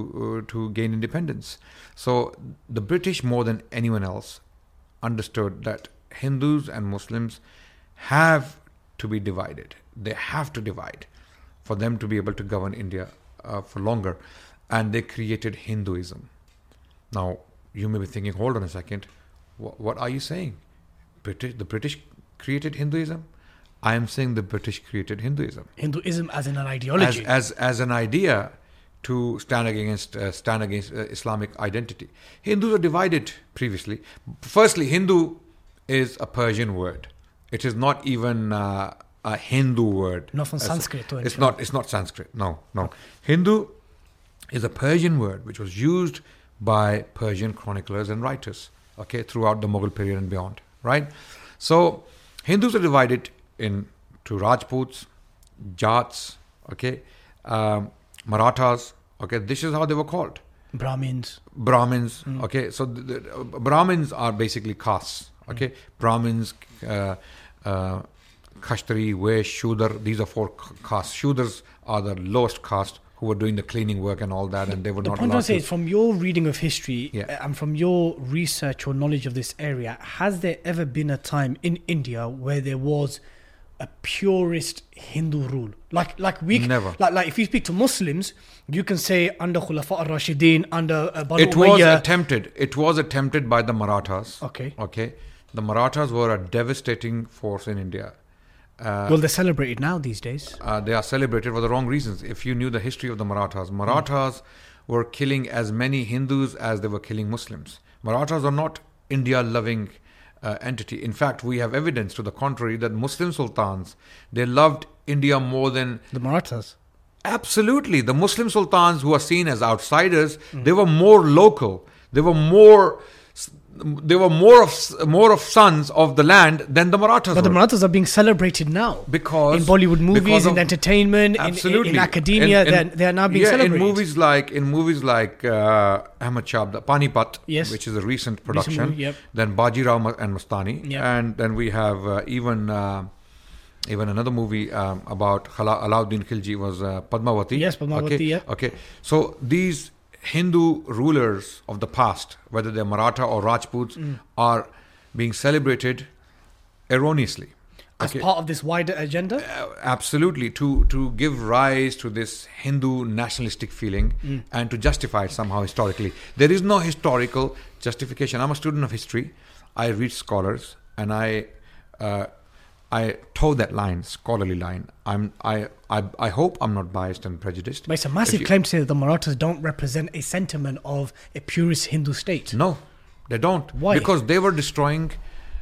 to gain independence. So the British, more than anyone else, understood that Hindus and Muslims have to be divided. They have to divide for them to be able to govern India for longer. And they created Hinduism. Now, you may be thinking, hold on a second, what are you saying? The British created Hinduism? I am saying the British created Hinduism. Hinduism as in an ideology. As an idea to stand against Islamic identity. Hindus are divided previously. Firstly, Hindu is a Persian word. It is not even a Hindu word. Not from Sanskrit. It's not Sanskrit. No. Hindu is a Persian word which was used by Persian chroniclers and writers, okay, throughout the Mughal period and beyond, right? So Hindus are divided into Rajputs, Jats, okay, Marathas, okay, this is how they were called. Brahmins, okay, so the Brahmins are basically castes, okay, Brahmins, Kshatri, Vaishya, Shudra, these are 4 castes. Shudras are the lowest caste, who were doing the cleaning work and all that, and they were not allowed to. The point I say is, from your reading of history and from your research or knowledge of this area, has there ever been a time in India where there was a purist Hindu rule. Like Never. Like if you speak to Muslims, you can say under Khulafa al-Rashidin, under Banu It was Umayyah. attempted. It was attempted by the Marathas. Okay. Okay. The Marathas were a devastating force in India. Well, they're celebrated now these days. They are celebrated for the wrong reasons. If you knew the history of the Marathas were killing as many Hindus as they were killing Muslims. Marathas are not India-loving entity. In fact, we have evidence to the contrary that Muslim sultans, they loved India more than... The Marathas. Absolutely. The Muslim sultans who are seen as outsiders, they were more local. They were more of sons of the land than the Marathas But were. the Marathas are being celebrated now. Because in Bollywood movies, because in of- entertainment, Absolutely. in academia, they are now being celebrated. in movies like Ahmad Shah, Panipat, Yes. which is a recent production. movie, yep. Then Bajirao and Mastani, Yep. and then we have even another movie about Alauddin Khilji was Padmavati. Yes, Padmavati, Okay. yeah. Okay, so these Hindu rulers of the past, whether they're Maratha or Rajputs, are being celebrated erroneously. As part of this wider agenda. Absolutely, to give rise to this Hindu nationalistic feeling and to justify it somehow historically. There is no historical justification. I'm a student of history. I read scholars, and I toe that line, scholarly line. I hope I'm not biased and prejudiced. But it's a massive claim to say that the Marathas don't represent a sentiment of a purist Hindu state. No, they don't. Why? Because they were destroying.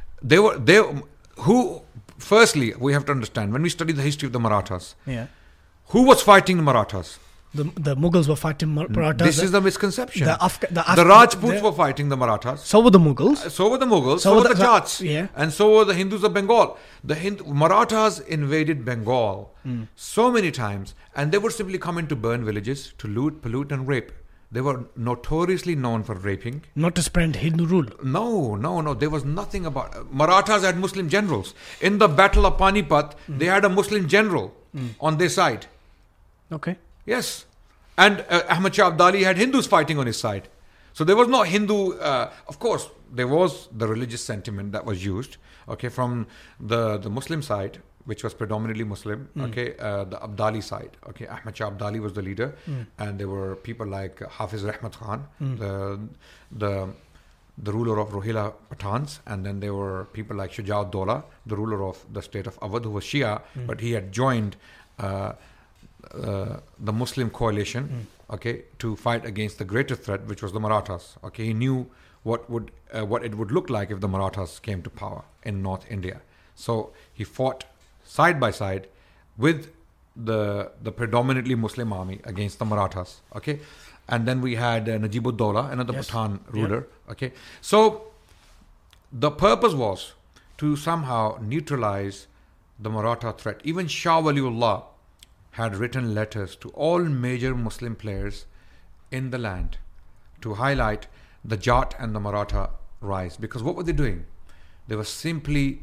Firstly, we have to understand when we study the history of the Marathas. Yeah. Who was fighting the Marathas? The Mughals were fighting Marathas. This is the misconception. the Rajputs were fighting the Marathas. So were the Mughals. So were the Mughals. So were the Jats. Yeah. And so were the Hindus of Bengal. The Marathas invaded Bengal so many times, and they would simply come in to burn villages, to loot, pollute, and rape. They were notoriously known for raping. Not to spread Hindu rule. No. There was nothing about... Marathas had Muslim generals. In the Battle of Panipat, they had a Muslim general on their side. Okay. Yes. And Ahmad Shah Abdali had Hindus fighting on his side. So there was no Hindu... of course, there was the religious sentiment that was used, okay, from the Muslim side, which was predominantly Muslim, okay, the Abdali side, okay. Ahmad Shah Abdali was the leader, and there were people like Hafiz Rahmat Khan, the ruler of Rohilla Pathans, and then there were people like Shuja Dola, the ruler of the state of Awadh, who was Shia, but he had joined the Muslim coalition, okay, to fight against the greater threat, which was the Marathas. Okay, he knew what it would look like if the Marathas came to power in North India. So he fought side by side with the predominantly Muslim army against the Marathas. Okay, and then we had Najib-ud-Dawla, another Pathan ruler. Yeah. Okay, so the purpose was to somehow neutralize the Maratha threat. Even Shah Waliullah had written letters to all major Muslim players in the land to highlight the Jat and the Maratha rise. Because what were they doing? They were simply,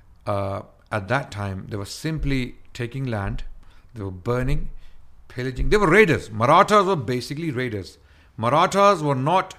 at that time, they were simply taking land, they were burning, pillaging. They were raiders. Marathas were basically raiders. Marathas were not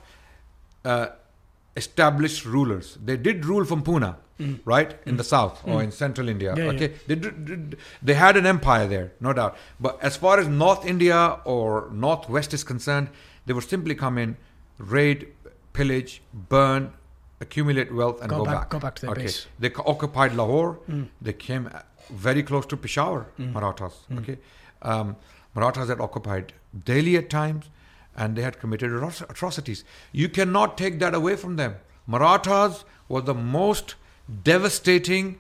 established rulers. They did rule from Pune, right, in the south or in central India. Yeah, okay, they had an empire there, no doubt. But as far as North India or Northwest is concerned, they would simply come in, raid, pillage, burn, accumulate wealth, and go back. Go back to their base. They occupied Lahore. They came very close to Peshawar, Marathas. Okay, Marathas had occupied Delhi at times, and they had committed atrocities. You cannot take that away from them. Marathas were the most devastating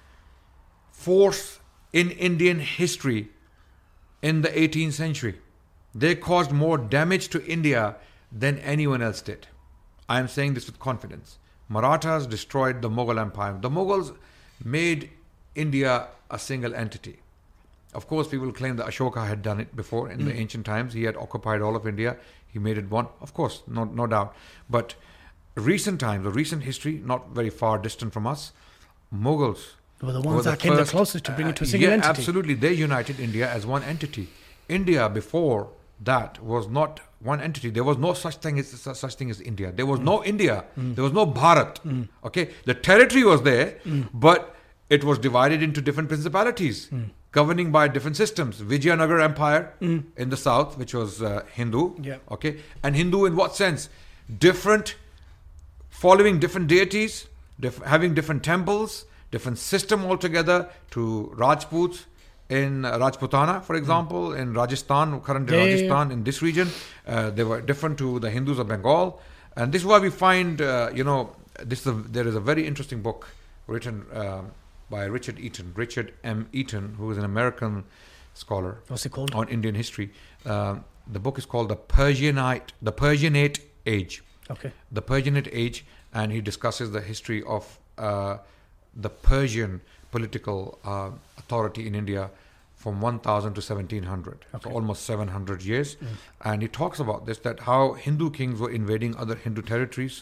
force in Indian history in the 18th century. They caused more damage to India than anyone else did. I am saying this with confidence. Marathas destroyed the Mughal Empire. The Mughals made India a single entity. Of course, people claim that Ashoka had done it before in the ancient times. He had occupied all of India. He made it one. Of course, no doubt. But recent times, or recent history, not very far distant from us, Mughals were the ones that came the closest to bring it to a single entity. Absolutely. They united India as one entity. India before that was not one entity. There was no such thing as India. There was no India. There was no Bharat. Okay, the territory was there, but it was divided into different principalities, governing by different systems. Vijayanagar Empire in the south, which was Hindu. Yeah. Okay, and Hindu in what sense? Different, following different deities, having different temples, different system altogether. To Rajputs in Rajputana, for example, in Rajasthan, current Rajasthan, in this region, they were different to the Hindus of Bengal. And this is why we find, there is a very interesting book written by Richard M. Eaton, who is an American scholar. What's it called? On Indian history. The book is called The Persianate Age. Okay. The Persianate Age, and he discusses the history of the Persian political authority in India from 1000 to 1700, so almost 700 years. And he talks about this, that how Hindu kings were invading other Hindu territories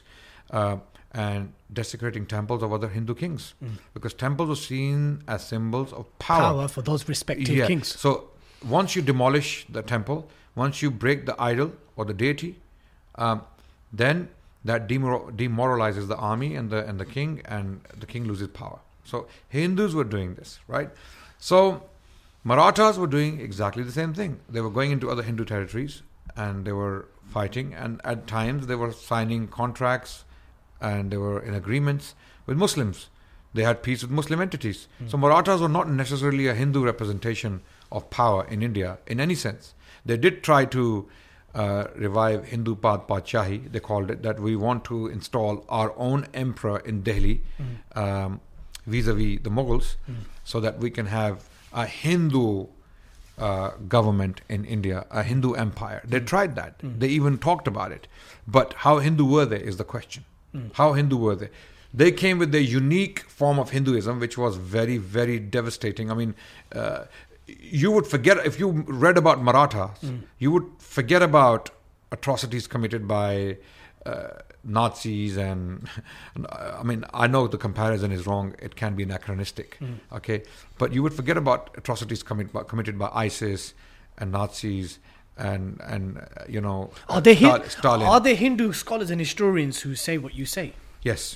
and desecrating temples of other Hindu kings, because temples were seen as symbols of Power for those respective kings. So once you demolish the temple, once you break the idol or the deity, then that demoralizes the army and the king, and the king loses power. So Hindus were doing this, right? So Marathas were doing exactly the same thing. They were going into other Hindu territories and they were fighting, and at times they were signing contracts and they were in agreements with Muslims. They had peace with Muslim entities. So Marathas were not necessarily a Hindu representation of power in India in any sense. They did try to revive Hindu Padshaahi, they called it, that we want to install our own emperor in Delhi vis-a-vis the Mughals, so that we can have a Hindu government in India, a Hindu empire. They tried that. They even talked about it. But how Hindu were they is the question. How Hindu were they? They came with their unique form of Hinduism, which was very, very devastating. I mean, you would forget, if you read about Marathas, you would forget about atrocities committed by Nazis, and I mean, I know the comparison is wrong, it can be anachronistic, okay, but you would forget about atrocities committed by ISIS and Nazis and Stalin. Are there Hindu scholars and historians who say what you say? Yes,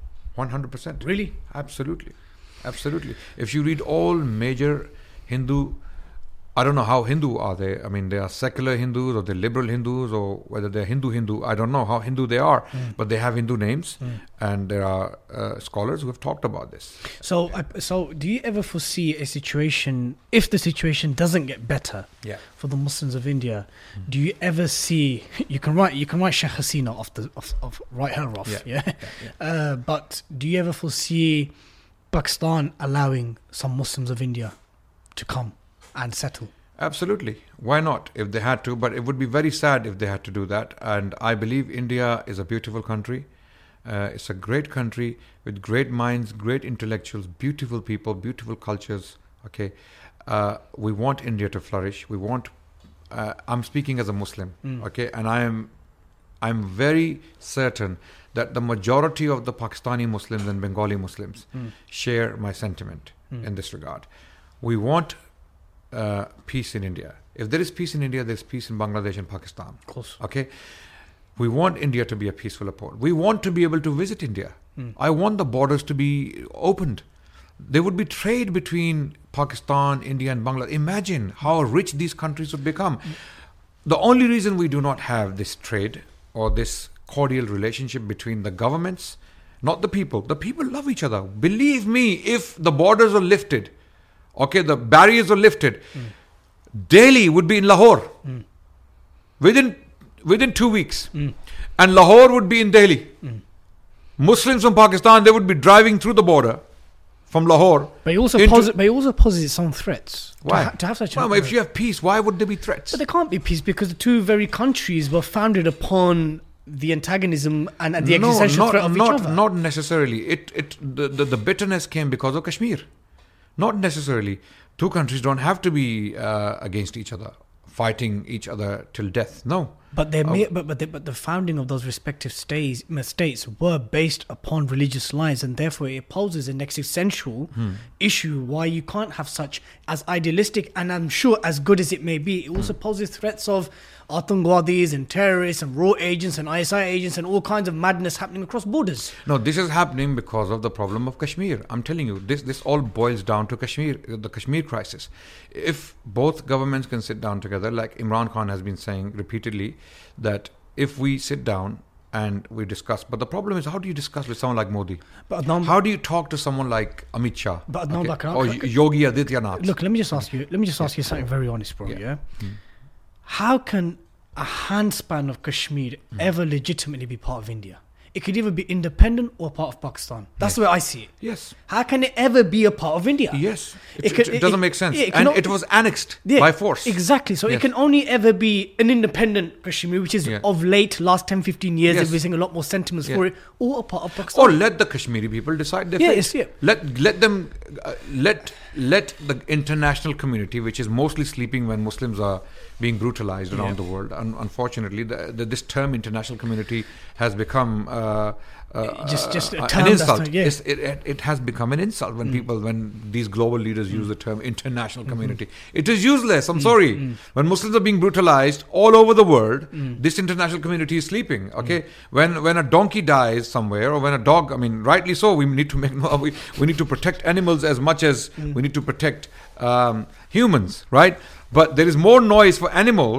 100%. Really? Absolutely. If you read all major Hindu, I don't know how Hindu are they. I mean, they are secular Hindus, or they're liberal Hindus, or whether they're Hindu. I don't know how Hindu they are, but they have Hindu names, and there are scholars who have talked about this. So do you ever foresee a situation, if the situation doesn't get better for the Muslims of India, do you ever see, you can write Sheikh Hasina write her off, but do you ever foresee Pakistan allowing some Muslims of India to come and settle? Absolutely. Why not, if they had to? But it would be very sad if they had to do that. And I believe India is a beautiful country. It's a great country with great minds, great intellectuals, beautiful people, beautiful cultures. Okay, we want India to flourish. We want. I'm speaking as a Muslim. Okay, and I'm very certain that the majority of the Pakistani Muslims and Bengali Muslims share my sentiment in this regard. We want peace in India. If there is peace in India, there's peace in Bangladesh and Pakistan. Of course. Okay? We want India to be a peaceful abode. We want to be able to visit India. I want the borders to be opened. There would be trade between Pakistan, India and Bangladesh. Imagine how rich these countries would become. The only reason we do not have this trade or this cordial relationship between the governments, not the people love each other. Believe me, if the borders are lifted, okay, the barriers are lifted, Delhi would be in Lahore within 2 weeks, and Lahore would be in Delhi. Muslims from Pakistan, they would be driving through the border from Lahore. But he also poses some threats. Why? To have such if you have peace, why would there be threats? But there can't be peace, because the two very countries were founded upon the antagonism and the existential threat of each other. Not necessarily. The bitterness came because of Kashmir. Not necessarily. Two countries don't have to be against each other, fighting each other till death. No. But the founding of those respective states were based upon religious lines, and therefore it poses an existential issue why you can't have such as idealistic, and I'm sure as good as it may be, it also poses threats of Atangwadis and terrorists and raw agents and ISI agents and all kinds of madness happening across borders. No, this is happening because of the problem of Kashmir. I'm telling you, this all boils down to Kashmir, the Kashmir crisis. If both governments can sit down together, like Imran Khan has been saying repeatedly, that if we sit down and we discuss, but the problem is, how do you discuss with someone like Modi? But How do you talk to someone like Amit Shah? But Adnan, or Yogi Adityanath? Look, let me just ask you something very honest, bro. Yeah. How can a handspan of Kashmir ever legitimately be part of India? It could either be independent or part of Pakistan. That's the way I see it. Yes. How can it ever be a part of India? Yes. It doesn't make sense. It was annexed by force. Exactly. So it can only ever be an independent Kashmir, which is of late, last 10, 15 years, we're seeing a lot more sentiments for it, or a part of Pakistan. Or let the Kashmiri people decide their fate. Let them, let the international community, which is mostly sleeping when Muslims are being brutalized around the world. Unfortunately, this term international community has become just a an insult. It has become an insult when these global leaders use the term international community. It is useless. I'm sorry. When Muslims are being brutalized all over the world, this international community is sleeping. Okay, when a donkey dies somewhere, or when a dog, I mean, rightly so, we need to we need to protect animals as much as we need to protect humans, right? But there is more noise for animal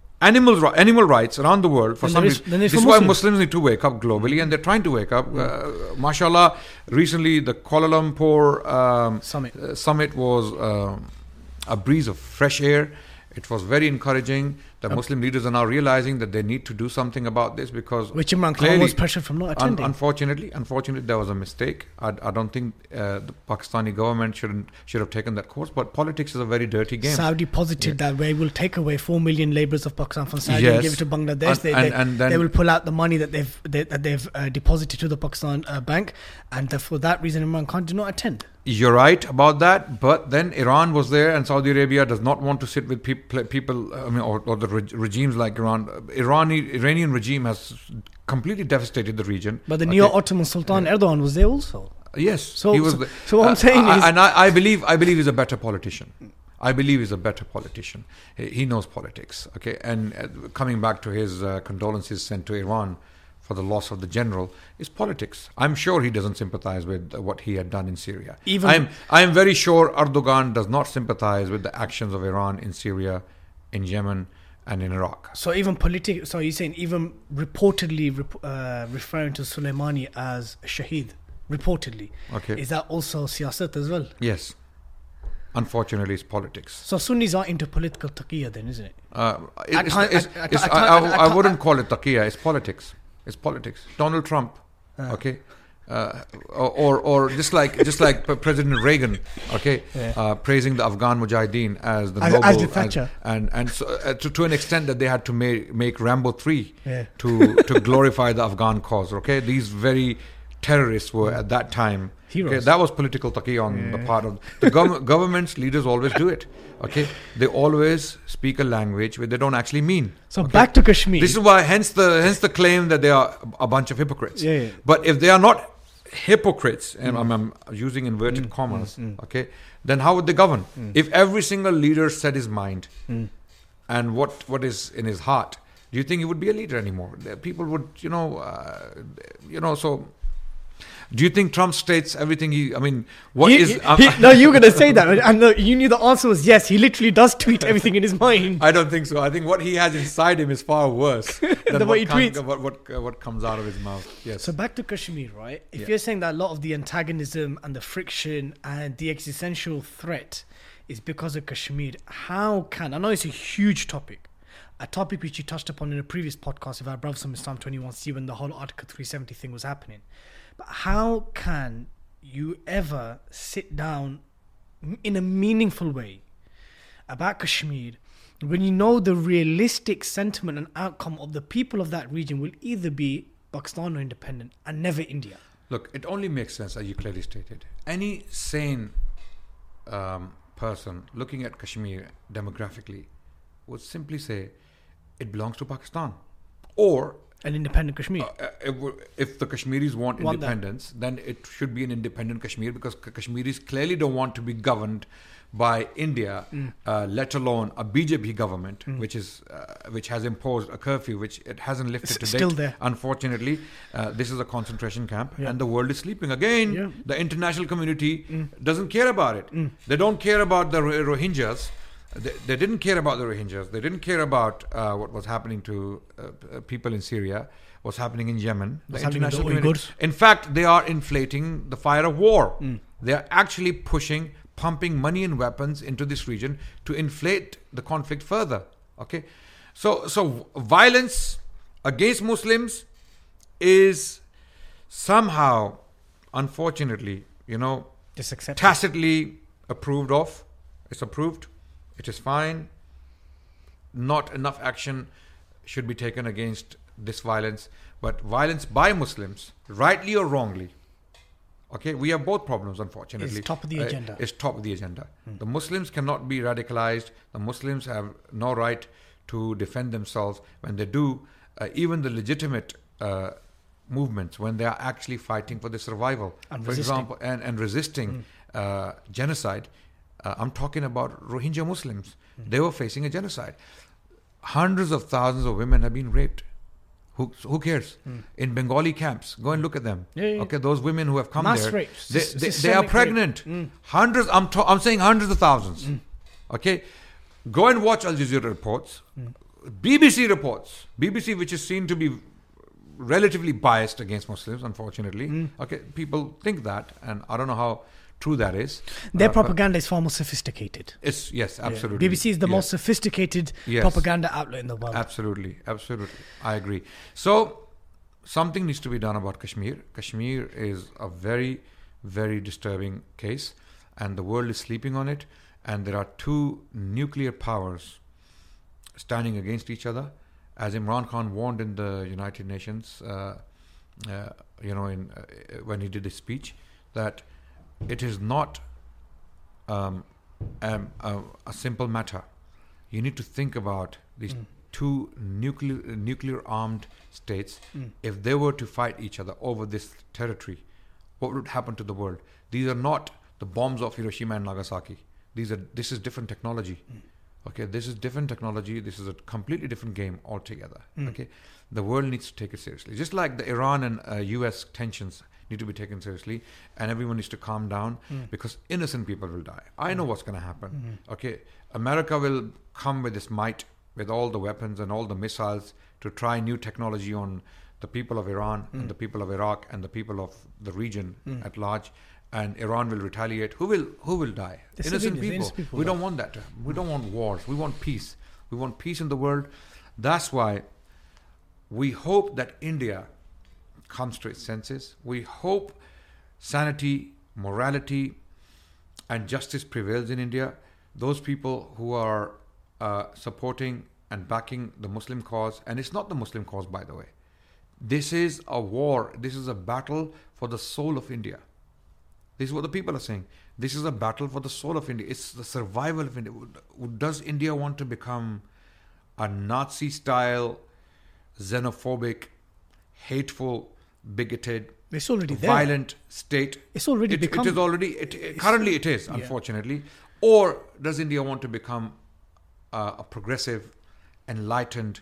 rights around the world for some reason. This is why Muslims need to wake up globally, and they're trying to wake up. Mashallah, recently the Kuala Lumpur summit was a breeze of fresh air. It was very encouraging. The Muslim leaders are now realizing that they need to do something about this, because which Imran Khan was pressured from not attending. Unfortunately, there was a mistake. I don't think the Pakistani government should have taken that course. But politics is a very dirty game. Saudi posited that way will take away 4 million laborers of Pakistan from Saudi and give it to Bangladesh. They will pull out the money that they've deposited to the Pakistan bank, and for that reason, Imran Khan did not attend. You're right about that, but then Iran was there, and Saudi Arabia does not want to sit with people. I mean, or the regimes like Iran. Iranian regime has completely devastated the region. But the Neo-Ottoman Sultan Erdogan was there also. Yes, so he was. So what I'm saying is, and I believe he's a better politician. I believe he's a better politician. He knows politics. Okay, and coming back to his condolences sent to Iran for the loss of the general is politics. I'm sure he doesn't sympathize with what he had done in Syria. I am very sure Erdogan does not sympathize with the actions of Iran in Syria, in Yemen, and in Iraq. So even so you're saying even reportedly referring to Soleimani as a shaheed, reportedly. Okay. Is that also siyasat as well? Yes. Unfortunately, it's politics. So Sunnis are into political taqiyya then, isn't it? I wouldn't call it taqiyya. It's politics. It's politics. Donald Trump, okay, or just like President Reagan, okay, praising the Afghan Mujahideen as the noble, as Thatcher, and so, to an extent that they had to make Rambo 3 to glorify the Afghan cause. Okay, these very terrorists were at that time heroes. Okay, that was political taqiyya on the part of the government's leaders. Always do it. Okay, they always speak a language where they don't actually mean. So back to Kashmir. This is why, hence the claim that they are a bunch of hypocrites. But if they are not hypocrites, and I'm using inverted commas, okay, then how would they govern? If every single leader said his mind and what is in his heart, do you think he would be a leader anymore? People would, so. Do you think Trump states everything no, you're going to say that. And you knew the answer was yes. He literally does tweet everything in his mind. I don't think so. I think what he has inside him is far worse than what he tweets. What comes out of his mouth. Yes. So back to Kashmir, right? If you're saying that a lot of the antagonism and the friction and the existential threat is because of Kashmir, how can... I know it's a huge topic. A topic which you touched upon in a previous podcast of our brothers from Islam 21C when the whole Article 370 thing was happening. But how can you ever sit down in a meaningful way about Kashmir when you know the realistic sentiment and outcome of the people of that region will either be Pakistan or independent and never India? Look, it only makes sense, as you clearly stated. Any sane person looking at Kashmir demographically would simply say it belongs to Pakistan. Or An independent Kashmir. if the Kashmiris want Want that. independence, then it should be an independent Kashmir, because Kashmiris clearly don't want to be governed by India, let alone a BJP government, which has imposed a curfew, which it hasn't lifted It's to still date. there. Unfortunately, this is a concentration camp, Yeah. and the world is sleeping. Again, Yeah. the international community doesn't care about it. They don't care about the Rohingyas. They didn't care about the Rohingyas. They didn't care about what was happening to people in Syria, what's happening in Yemen. What's happening with the community. Uyghurs. In fact, they are inflating the fire of war. They are actually pumping money and weapons into this region to inflate the conflict further. Okay, so violence against Muslims is somehow, unfortunately, Just accept it. tacitly approved of. It's approved. It is fine. Not enough action should be taken against this violence, but violence by Muslims, rightly or wrongly. Okay, we have both problems, unfortunately. It's top of the agenda. It's top of the agenda. The Muslims cannot be radicalized. The Muslims have no right to defend themselves. When they do, even the legitimate movements, when they are actually fighting for their survival, And for resisting. example, and resisting genocide. I'm talking about Rohingya Muslims. They were facing a genocide. Hundreds of thousands of women have been raped. Who cares? In Bengali camps, go and look at them. Yeah. Okay, those women who have come Mass there, rape, they systemic are rape. pregnant. Hundreds. I'm saying hundreds of thousands. Okay, go and watch Al Jazeera reports, BBC reports, BBC, which is seen to be relatively biased against Muslims. Unfortunately, okay, people think that, and I don't know how true that is. Their But propaganda is far more sophisticated. It's yes, Yeah. absolutely. BBC is the Yes. most sophisticated Yes. propaganda outlet in the world. Absolutely. I agree. So, something needs to be done about Kashmir. Kashmir is a very, very disturbing case, and the world is sleeping on it. And there are two nuclear powers standing against each other. As Imran Khan warned in the United Nations, when he did his speech, that it is not a simple matter. You need to think about these two nuclear armed states. If they were to fight each other over this territory, what would happen to the world? These are not the bombs of Hiroshima and Nagasaki. This is different technology. Okay, this is different technology. This is a completely different game altogether. Okay, the world needs to take it seriously. Just like the Iran and U.S. tensions need to be taken seriously, and everyone needs to calm down because innocent people will die. I know what's going to happen. Okay, America will come with its might, with all the weapons and all the missiles to try new technology on the people of Iran and the people of Iraq and the people of the region at large. And Iran will retaliate. Who will die? The Innocent civilians, the people. innocent people We die. don't want that. We don't want wars. We want peace. We want peace in the world. That's why we hope that India comes to its senses. We hope sanity, morality, and justice prevails in India. Those people who are supporting and backing the Muslim cause, and it's not the Muslim cause, by the way. This is a war. This is a battle for the soul of India. This is what the people are saying. This is a battle for the soul of India. It's the survival of India. Does India want to become a Nazi-style, xenophobic, hateful, bigoted, It's already there. violent state? It's already It become. is already. Currently, it is. Unfortunately, or does India want to become a progressive, enlightened,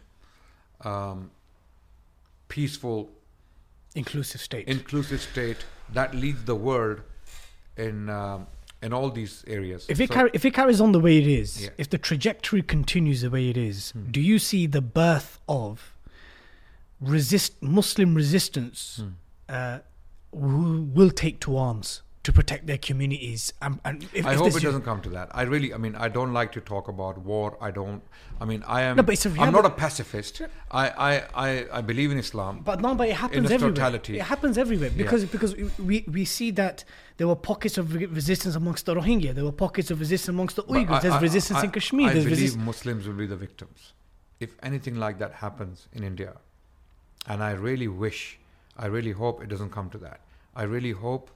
peaceful, inclusive state. inclusive state that leads the world in all these areas? If it carries on the way it is, Yeah. if the trajectory continues the way it is, do you see the birth of Muslim resistance who will take to arms to protect their communities? And if, I if hope this it is- doesn't come to that. I don't like to talk about war. I am. No, but it's a I'm reality. not a pacifist. I believe in Islam. But it happens its everywhere. totality. It happens everywhere because we see that there were pockets of resistance amongst the Rohingya. There were pockets of resistance amongst the But Uyghurs. There's resistance in Kashmir. I There's believe resistance. Muslims will be the victims if anything like that happens in India. And I really hope it doesn't come to that. I really hope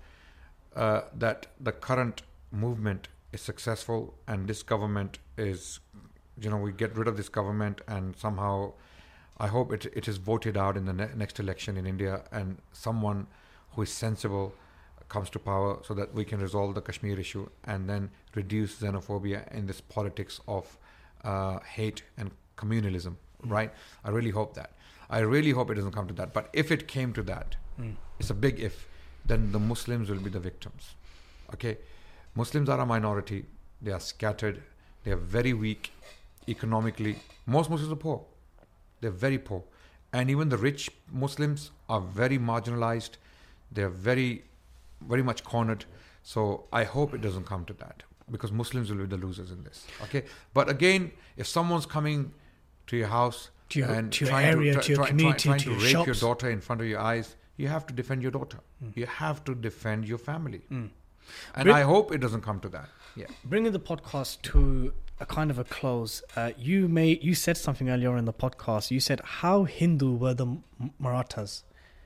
that the current movement is successful and this government is we get rid of this government, and somehow I hope it is voted out in the next election in India, and someone who is sensible comes to power so that we can resolve the Kashmir issue and then reduce xenophobia in this politics of hate and communalism, right? I really hope that. I really hope it doesn't come to that. But if it came to that, it's a big if, then the Muslims will be the victims. Okay? Muslims are a minority. They are scattered. They are very weak economically. Most Muslims are poor. They're very poor. And even the rich Muslims are very marginalized. They're very, very much cornered. So I hope it doesn't come to that, because Muslims will be the losers in this. Okay? But again, if someone's coming to your house to your and area, to your community, trying to to your rape shops. your daughter in front of your eyes, you have to defend your daughter. You have to defend your family. And I hope it doesn't come to that. Yeah. Bringing the podcast to a kind of a close, you said something earlier in the podcast. You said, how Hindu were the Marathas?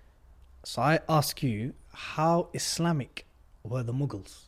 So I ask you, how Islamic were the Mughals?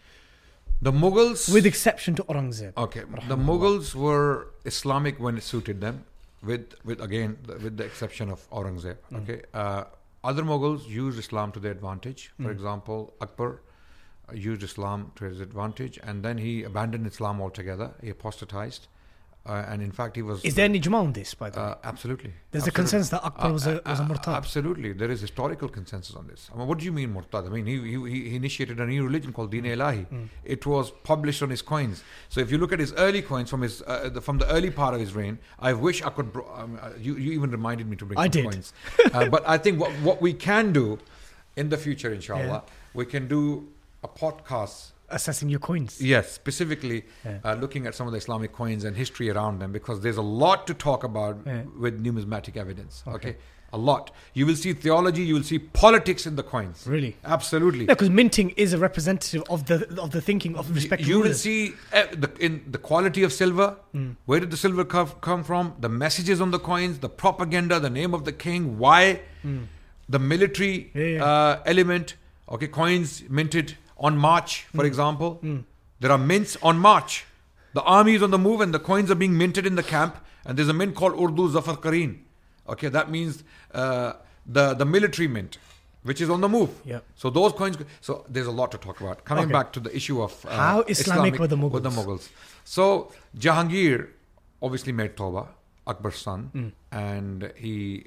The Mughals, With exception to Aurangzeb. okay, the Mughals were Islamic when it suited them, with the exception of Aurangzeb. Okay, other Mughals used Islam to their advantage. For example, Akbar used Islam to his advantage, and then he abandoned Islam altogether. He apostatized, and in fact, he was. Is there any ijma on this, by the way? Absolutely. There's a consensus that Akbar was a murtad. Absolutely, there is historical consensus on this. I mean, what do you mean murtad? I mean, he initiated a new religion called Deen Ilahi. It was published on his coins. So if you look at his early coins from the early part of his reign, I wish I could. You even reminded me to bring some coins. But I think what we can do in the future, inshallah, we can do a podcast assessing your coins. Yes, specifically looking at some of the Islamic coins and history around them, because there's a lot to talk about with numismatic evidence. Okay. A lot. You will see theology, you will see politics in the coins. Really? Absolutely. Yeah, because minting is a representative of the thinking of respective You will rulers. see in the quality of silver. Where did the silver come from? The messages on the coins, the propaganda, the name of the king, why, the military element. Okay, coins minted on march, for example. There are mints on march. The army is on the move and the coins are being minted in the camp. And there's a mint called Urdu Zafar Kareen. Okay, that means the military mint, which is on the move. Yeah. So those coins. So there's a lot to talk about. Coming back to the issue of how Islamic were the Mughals. So Jahangir obviously made Tawbah, Akbar's son, and he.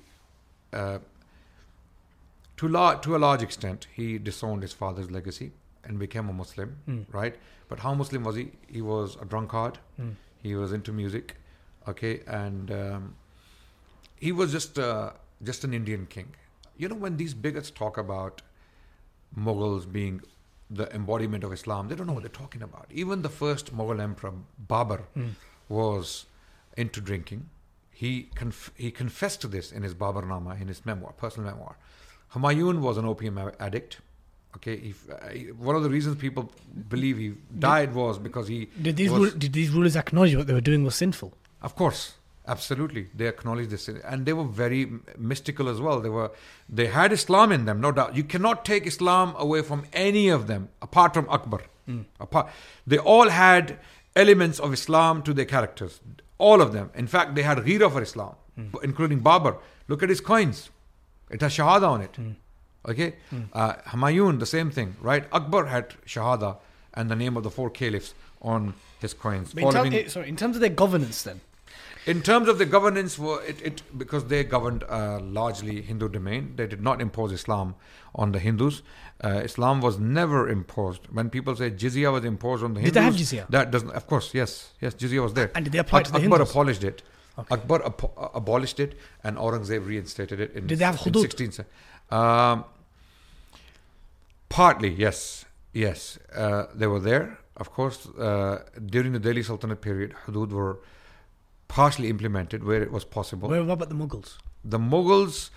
To a large extent, he disowned his father's legacy and became a Muslim, right? But how Muslim was he? He was a drunkard. He was into music, okay, and he was just an Indian king. You know, when these bigots talk about Mughals being the embodiment of Islam, they don't know what they're talking about. Even the first Mughal emperor, Babur, was into drinking. He confessed to this in his Baburnama, in his memoir, personal memoir. Humayun was an opium addict. Okay, one of the reasons people believe he died was because he did these rulers acknowledge what they were doing was sinful? Of course, absolutely, they acknowledged this, and they were very mystical as well. They had Islam in them, no doubt. You cannot take Islam away from any of them, apart from Akbar. They all had elements of Islam to their characters, all of them. In fact, they had ghira for Islam, including Babur. Look at his coins. It has Shahada on it. Okay? Humayun, the same thing, right? Akbar had Shahada and the name of the 4 caliphs on his coins. In terms of their governance then? In terms of the governance, because they governed largely Hindu domain, they did not impose Islam on the Hindus. Islam was never imposed. When people say jizya was imposed on the Hindus... Did they have jizya? That doesn't... Of course, yes. Yes, jizya was there. And did they apply to the Akbar Hindus? abolished it. Okay. Akbar abolished it, and Aurangzeb reinstated it in Did they have hudud? 16th century. Partly, yes. Yes, they were there. Of course, during the Delhi Sultanate period, hudud were partially implemented where it was possible. What about the Mughals? The Mughals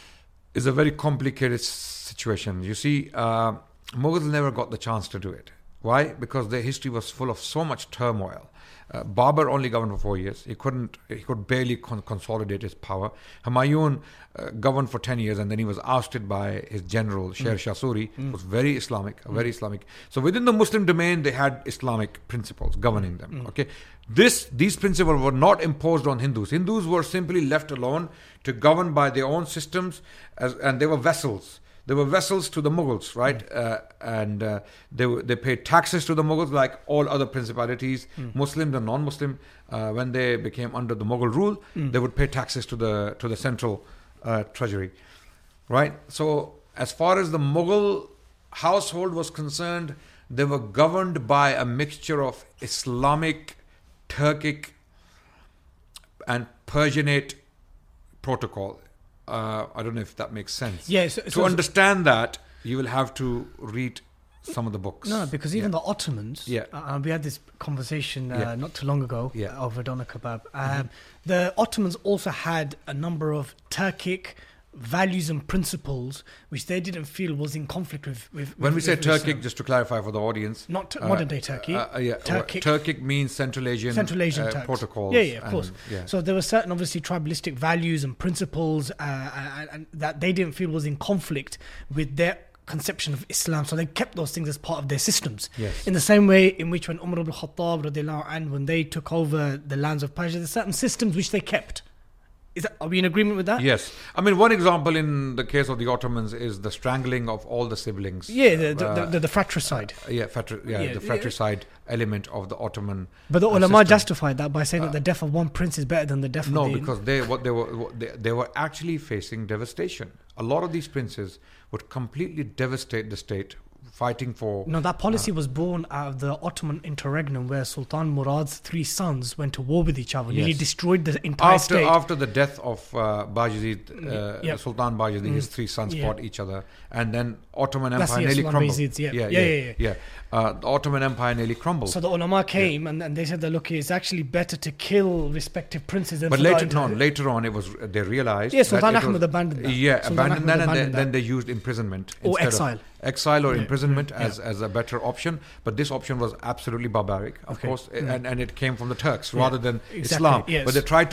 is a very complicated situation. You see, Mughals never got the chance to do it. Why? Because their history was full of so much turmoil. Babur only governed for 4 years. He could barely consolidate his power. Humayun governed for 10 years, and then he was ousted by his general Sher Shah Suri. It was very Islamic, very Islamic. So within the Muslim domain, they had Islamic principles governing them. Okay, these principles were not imposed on Hindus. Hindus were simply left alone to govern by their own systems, and they were vessels. They were vessels to the Mughals, right? And they paid taxes to the Mughals like all other principalities. Muslims and non-Muslim, when they became under the Mughal rule, they would pay taxes to the central treasury, right? So as far as the Mughal household was concerned, they were governed by a mixture of Islamic, Turkic, and Persianate protocol. I don't know if that makes sense. Yes. To understand that, you will have to read some of the books. No, because even the Ottomans, we had this conversation not too long ago over doner kebab. The Ottomans also had a number of Turkic values and principles which they didn't feel was in conflict with when we say with Turkic, Islam. just to clarify for the audience, Not modern day Turkey. Turkic means Central Asian Turks. protocols. Yeah, of course. So there were certain, obviously, tribalistic values and principles and that they didn't feel was in conflict with their conception of Islam. So they kept those things as part of their systems. Yes. In the same way in which when Umar ibn Khattab, radiallahu anhu, when they took over the lands of Persia, there's certain systems which they kept. Are we in agreement with that? Yes. I mean, one example in the case of the Ottomans is the strangling of all the siblings. Yeah, the fratricide. The fratricide element of the Ottoman. But the ulama justified that by saying that the death of one prince is better than the death of the... No, because they were actually facing devastation. A lot of these princes would completely devastate the state, fighting for... No, that policy was born out of the Ottoman interregnum where Sultan Murad's 3 sons went to war with each other. Nearly destroyed the entire state. After the death of Bayezid, Sultan Bayezid, his 3 sons fought each other. And then Ottoman Empire nearly crumbled. The Ottoman Empire nearly crumbled. So the ulama came and they said that, look, it's actually better to kill respective princes than... But later on, they realized... Yeah, Sultan Ahmed abandoned that. Yeah, abandoned that, and then they used imprisonment. Or exile. Exile or imprisonment as a better option, but this option was absolutely barbaric, of course, and it came from the Turks rather than Islam. Yes. But they tried to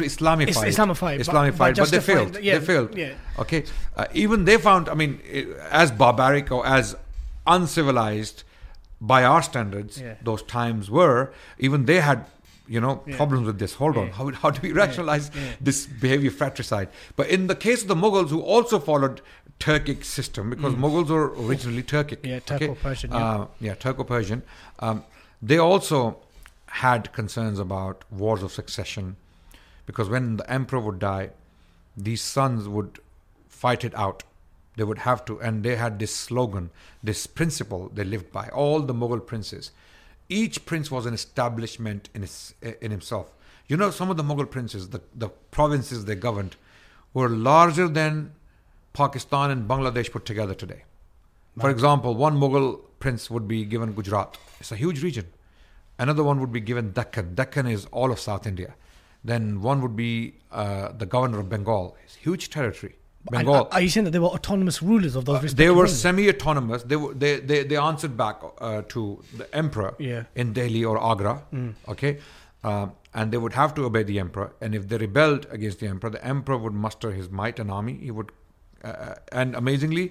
Islamify, but they failed. They failed. Yeah. Okay, even they found, I mean, as barbaric or as uncivilized by our standards, those times were. Even they had, problems with this. Hold on, how do we rationalize this behavior, fratricide? But in the case of the Mughals, who also followed Turkic system, because Mughals were originally Turkic. Yeah, Turco-Persian. Turco-Persian. They also had concerns about wars of succession, because when the emperor would die, these sons would fight it out. They would have to, and they had this slogan, this principle they lived by. All the Mughal princes, each prince was an establishment in himself. Some of the Mughal princes, the provinces they governed, were larger than Pakistan and Bangladesh put together today. For example, one Mughal prince would be given Gujarat. It's a huge region. Another one would be given Deccan. Deccan is all of South India. Then one would be the governor of Bengal. It's huge territory. Bengal. Are you saying that they were autonomous rulers of those respective They were provinces? semi-autonomous. They answered back to the emperor in Delhi or Agra. Okay, and they would have to obey the emperor. And if they rebelled against the emperor would muster his might and army. He would, and amazingly,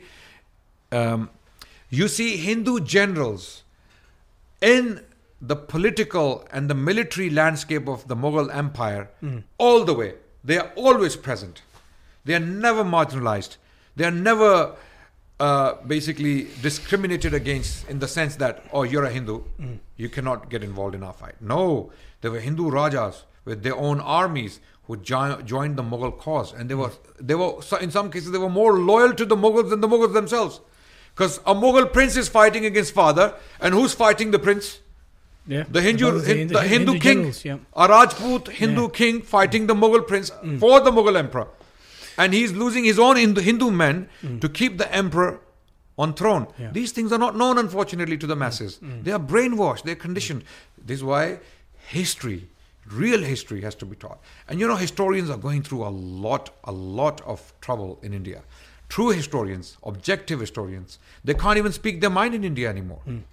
you see Hindu generals in the political and the military landscape of the Mughal Empire all the way. They are always present. They are never marginalized. They are never basically discriminated against in the sense that, you're a Hindu, you cannot get involved in our fight. No, there were Hindu Rajas with their own armies who joined the Mughal cause. And they were in some cases, they were more loyal to the Mughals than the Mughals themselves. Because a Mughal prince is fighting against father, and who's fighting the prince? Yeah. The Hindu king, generals, a Rajput Hindu king fighting the Mughal prince for the Mughal emperor. And he's losing his own Hindu men to keep the emperor on throne. Yeah. These things are not known, unfortunately, to the masses. They are brainwashed. They're conditioned. This is why real history has to be taught. And historians are going through a lot of trouble in India. True historians, objective historians, they can't even speak their mind in India anymore.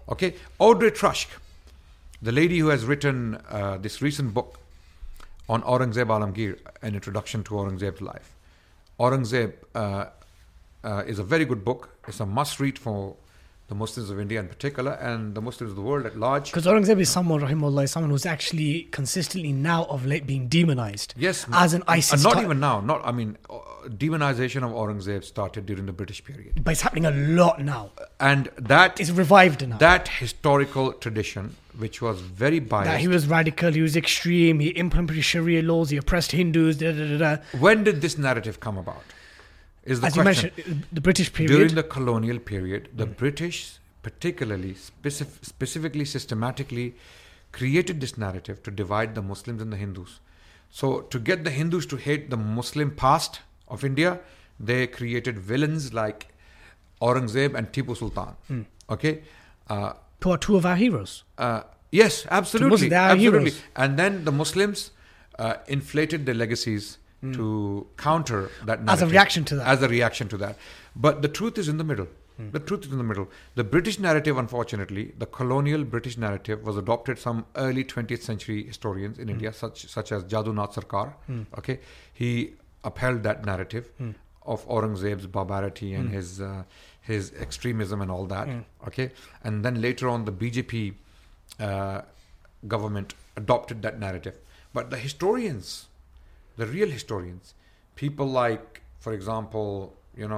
Okay, Audrey Trusk, the lady who has written this recent book on Aurangzeb Alamgir, an introduction to Aurangzeb's life. Aurangzeb is a very good book. It's a must-read for the Muslims of India in particular, and the Muslims of the world at large. Because Aurangzeb is someone, rahimahullah, is someone who's actually consistently now of late being demonized. Yes, as an ISIS. Not even now. Demonization of Aurangzeb started during the British period, but it's happening a lot now. And that is revived now. That historical tradition, which was very biased. That he was radical, he was extreme, he implemented Sharia laws, he oppressed Hindus. When did this narrative come about? Is the As question. you mentioned, the British period. During the colonial period, the British, particularly, specifically, systematically, created this narrative to divide the Muslims and the Hindus. So, to get the Hindus to hate the Muslim past of India, they created villains like Aurangzeb and Tipu Sultan. Okay, who are two of our heroes. Yes, absolutely, they are absolutely. Heroes. And then the Muslims inflated their legacies to counter that narrative. As a reaction to that. As a reaction to that. But the truth is in the middle. The truth is in the middle. The British narrative, unfortunately, the colonial British narrative was adopted some early 20th century historians in India, such as Jadunath Sarkar. Okay, he upheld that narrative of Aurangzeb's barbarity and his extremism and all that. Okay, and then later on, the BJP government adopted that narrative. But the historians, the real historians, people like, for example,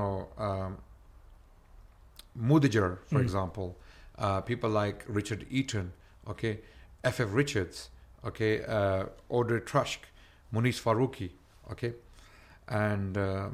Mudiger, for example, people like Richard Eaton, okay, F.F. Richards, okay, Audrey Trusk, Munis Farooqi, okay, and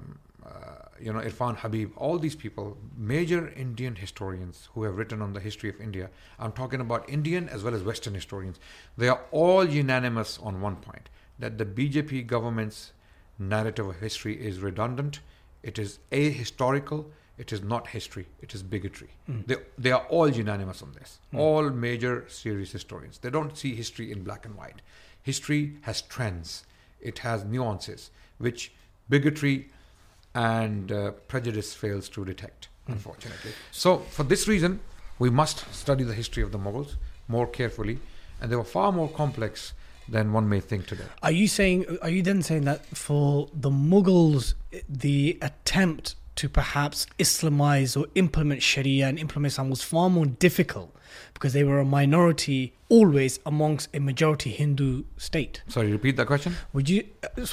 Irfan Habib, all these people, major Indian historians who have written on the history of India. I'm talking about Indian as well as Western historians. They are all unanimous on one point, that the BJP government's narrative of history is redundant. It is ahistorical. It is not history. It is bigotry. They are all unanimous on this. All major serious historians. They don't see history in black and white. History has trends. It has nuances, which bigotry and prejudice fails to detect, unfortunately. So, for this reason, we must study the history of the Mughals more carefully, and they were far more complex than one may think today. Are you then saying that for the Mughals, the attempt to perhaps Islamize or implement Sharia and implement Islam was far more difficult because they were a minority always amongst a majority Hindu state? Sorry, repeat that question. Would you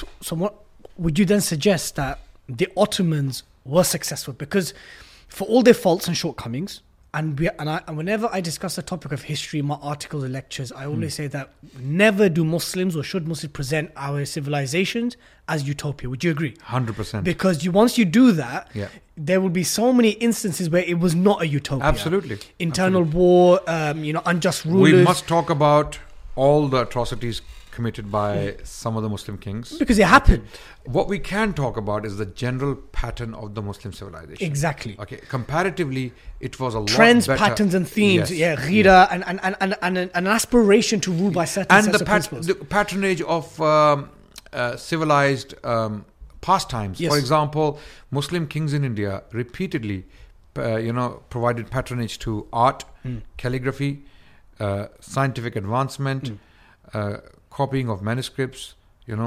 then suggest that the Ottomans were successful? Because for all their faults and shortcomings, and whenever I discuss the topic of history in my articles and lectures, I always say that never do Muslims or should Muslims present our civilizations as utopia. Would you agree? 100%. Because once you do that, there will be so many instances where it was not a utopia. Absolutely. Internal war, unjust rulers. We must talk about all the atrocities committed by some of the Muslim kings. Because it happened. What we can talk about is the general pattern of the Muslim civilization. Exactly. Okay. Comparatively, it was a lot trends, better. patterns, and themes. Yes. Ghira and an aspiration to rule by certain sets of principles. The patronage of civilized pastimes. Yes. For example, Muslim kings in India repeatedly, provided patronage to art, calligraphy, scientific advancement, copying of manuscripts,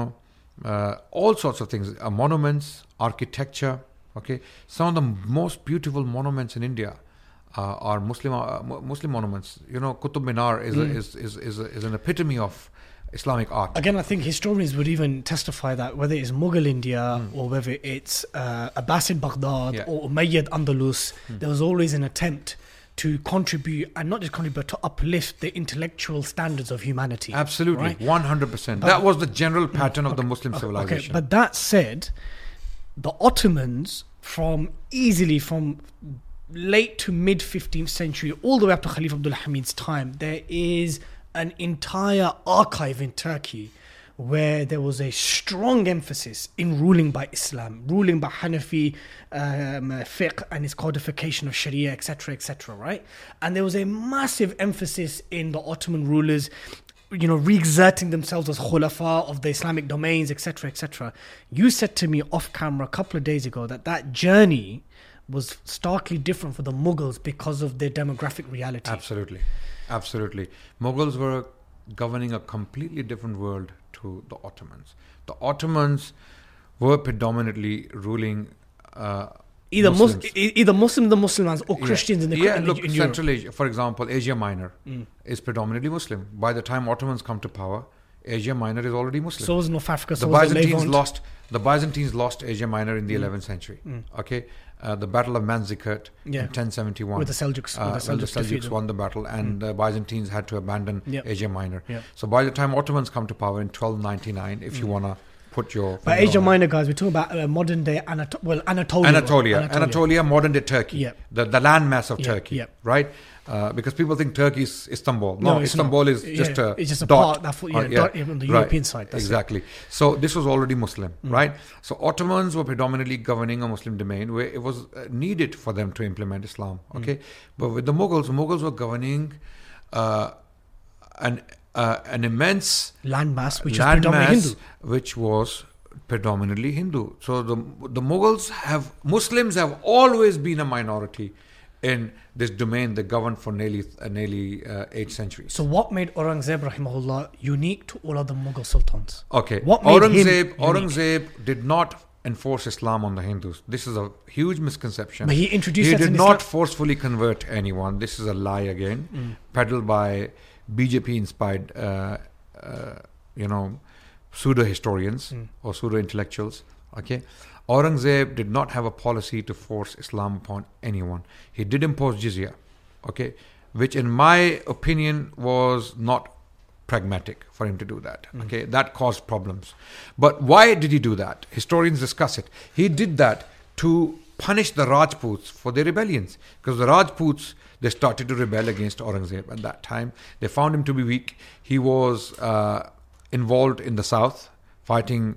all sorts of things, monuments, architecture. Okay, some of the most beautiful monuments in India are Muslim monuments. Qutub Minar is an epitome of Islamic art. Again, I think historians would even testify that whether it's Mughal India or whether it's Abbasid Baghdad or Umayyad Andalus, there was always an attempt to contribute, and not just contribute, but to uplift the intellectual standards of humanity. Absolutely, right? 100%. That was the general pattern of the Muslim civilization. Okay, but that said, the Ottomans, from late to mid 15th century, all the way up to Khalifa Abdul Hamid's time, there is an entire archive in Turkey where there was a strong emphasis in ruling by Islam, ruling by Hanafi fiqh and its codification of Sharia, etc., right? And there was a massive emphasis in the Ottoman rulers, re-exerting themselves as khulafa of the Islamic domains, etc., etc. You said to me off camera a couple of days ago that journey was starkly different for the Mughals because of their demographic reality. Absolutely. Mughals were governing a completely different world to the Ottomans. The Ottomans were predominantly ruling Either Muslims. either Muslims, the Muslims, or Christians in the look, in Europe. Central Asia, for example, Asia Minor is predominantly Muslim. By the time Ottomans come to power, Asia Minor is already Muslim. So was North Africa. The So was the Byzantines Levant. lost Asia Minor in the 11th century. Okay, the Battle of Manzikert in 1071 with the Seljuks. when the Seljuks won the battle, and the Byzantines had to abandon Asia Minor. So by the time Ottomans come to power in 1299, if you wanna put your But Asia Minor, guys, we're talking about modern day Anatolia. Anatolia, modern day Turkey, Yep. the landmass of Yep, Turkey, yep. right? Because people think Turkey is Istanbul. No, it's Istanbul not. is just a it's just a dot. part dot on the Right. European side. That's Exactly. So this was already Muslim, right? So Ottomans were predominantly governing a Muslim domain where it was needed for them to implement Islam. Okay, but with the Mughals were governing an immense landmass, which is predominantly Hindu. which was predominantly Hindu. So the Muslims have always been a minority in this domain that governed for nearly 8 centuries. So what made Aurangzeb rahimahullah unique to all other Mughal sultans? Okay, What made him unique? Aurangzeb did not enforce Islam on the Hindus. This is a huge misconception. But he introduced that did in not Islam. forcefully convert anyone. This is a lie again, peddled by BJP inspired pseudo historians or pseudo intellectuals. Okay, Aurangzeb did not have a policy to force Islam upon anyone. He did impose jizya, okay, which in my opinion was not pragmatic for him to do that. Okay, that caused problems. But why did he do that? Historians discuss it. He did that to punish the Rajputs for their rebellions, because the Rajputs, they started to rebel against Aurangzeb at that time. They found him to be weak. He was involved in the south, fighting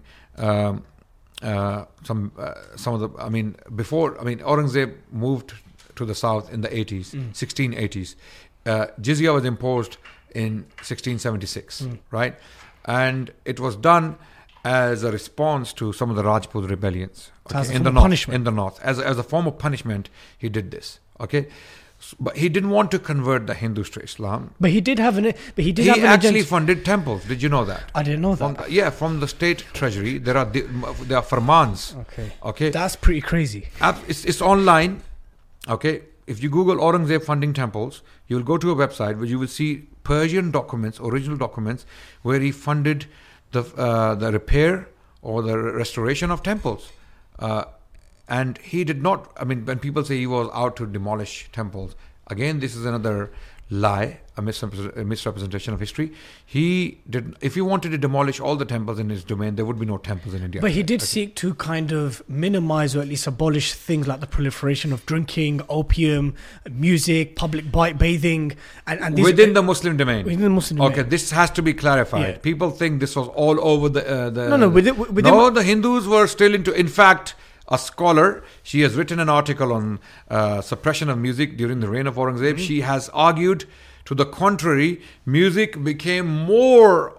Aurangzeb moved to the south in the 80s, 1680s. Jizya was imposed in 1676, right? And it was done as a response to some of the Rajput rebellions, As a in form the of north. punishment. In the north, as a form of punishment, he did this. Okay, but he didn't want to convert the Hindus to Islam. But he did have an. But he did He have an actually agenda. funded temples. Did you know that? I didn't know that. From the state treasury, there are farmans. Okay, That's pretty crazy. It's online. Okay, if you Google Aurangzeb funding temples, you will go to a website where you will see Persian documents, original documents, where he funded the repair or the restoration of temples. And he did not, when people say he was out to demolish temples, again, this is another lie, a misrepresentation of history. If he wanted to demolish all the temples in his domain, there would be no temples in India. But he did seek to kind of minimize or at least abolish things like the proliferation of drinking, opium, music, public bathing, and these within the Muslim domain. Within the Muslim domain. Okay, this has to be clarified. Yeah. People think this was all over the. No, within the Hindus were still into. In fact, a scholar, she has written an article on suppression of music during the reign of Aurangzeb. She has argued, to the contrary, music became more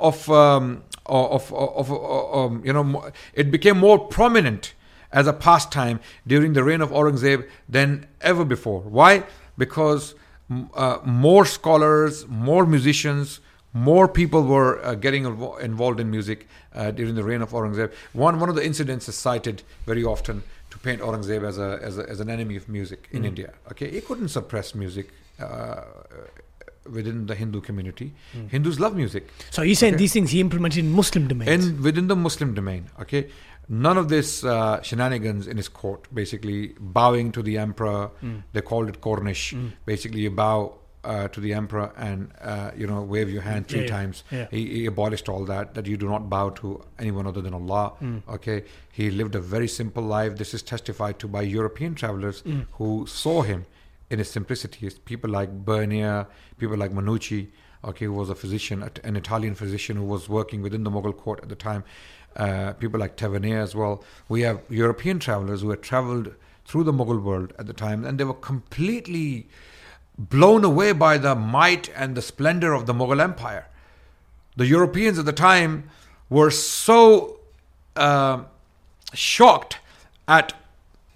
it became more prominent as a pastime during the reign of Aurangzeb than ever before. Why? Because more scholars, more musicians, more people were getting involved in music during the reign of Aurangzeb. One of the incidents is cited very often to paint Aurangzeb as an enemy of music in India. Okay, he couldn't suppress music within the Hindu community. Hindus love music. So you're saying these things he implemented in Muslim domains? Within the Muslim domain. Okay, none of this shenanigans in his court. Basically, bowing to the emperor. They called it Cornish. Basically, you bow to the emperor and wave your hand three times. He abolished all that you do not bow to anyone other than Allah. Okay, he lived a very simple life. This is testified to by European travelers who saw him in his simplicity. People like Bernier, people like Manucci, okay, who was a physician, an Italian physician who was working within the Mughal court at the time. People like Tavernier as well. We have European travelers who had traveled through the Mughal world at the time, and they were completely blown away by the might and the splendor of the Mughal Empire. The Europeans at the time were so shocked at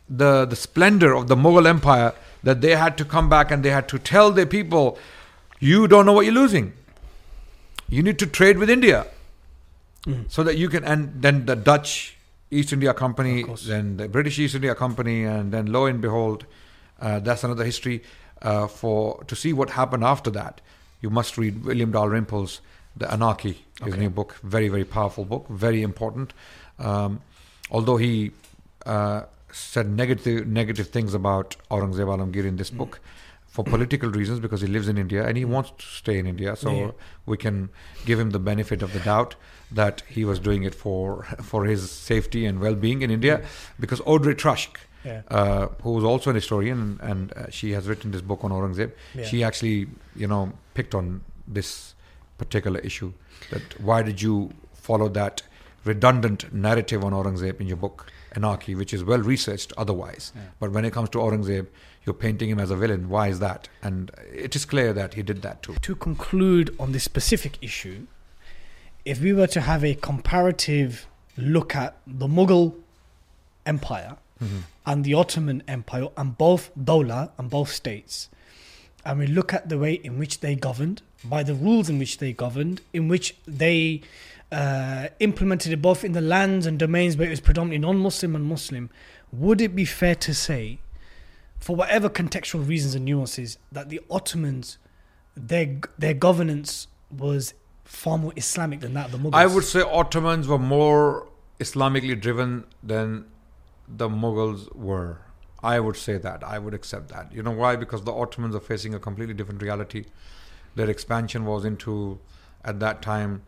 the splendor of the Mughal Empire that they had to come back and they had to tell their people, you don't know what you're losing. You need to trade with India. So that you can, and then the Dutch East India Company, then the British East India Company, and then lo and behold, that's another history. To see what happened after that, you must read William Dalrymple's The Anarchy, his new book. Very, very powerful book, very important. Although he said negative things about Aurangzeb Alamgir in this book for political reasons, because he lives in India and he wants to stay in India. So we can give him the benefit of the doubt that he was doing it for his safety and well-being in India. Because Audrey Trusk, who is also an historian and she has written this book on Aurangzeb, she actually, picked on this particular issue. That why did you follow that redundant narrative on Aurangzeb in your book Anarchy, which is well researched otherwise, but when it comes to Aurangzeb, you're painting him as a villain. Why is that? And it is clear that he did that too. To conclude on this specific issue, if we were to have a comparative look at the Mughal Empire and the Ottoman Empire, and both Dawla and both states, and we look at the way in which they governed, by the rules in which they governed, in which they implemented it both in the lands and domains where it was predominantly non-Muslim and Muslim, would it be fair to say, for whatever contextual reasons and nuances, that the Ottomans, their governance was far more Islamic than that of the Mughals? I would say Ottomans were more Islamically driven than the Mughals were. I would say that. I would accept that. You know why? Because the Ottomans are facing a completely different reality. Their expansion was into, at that time,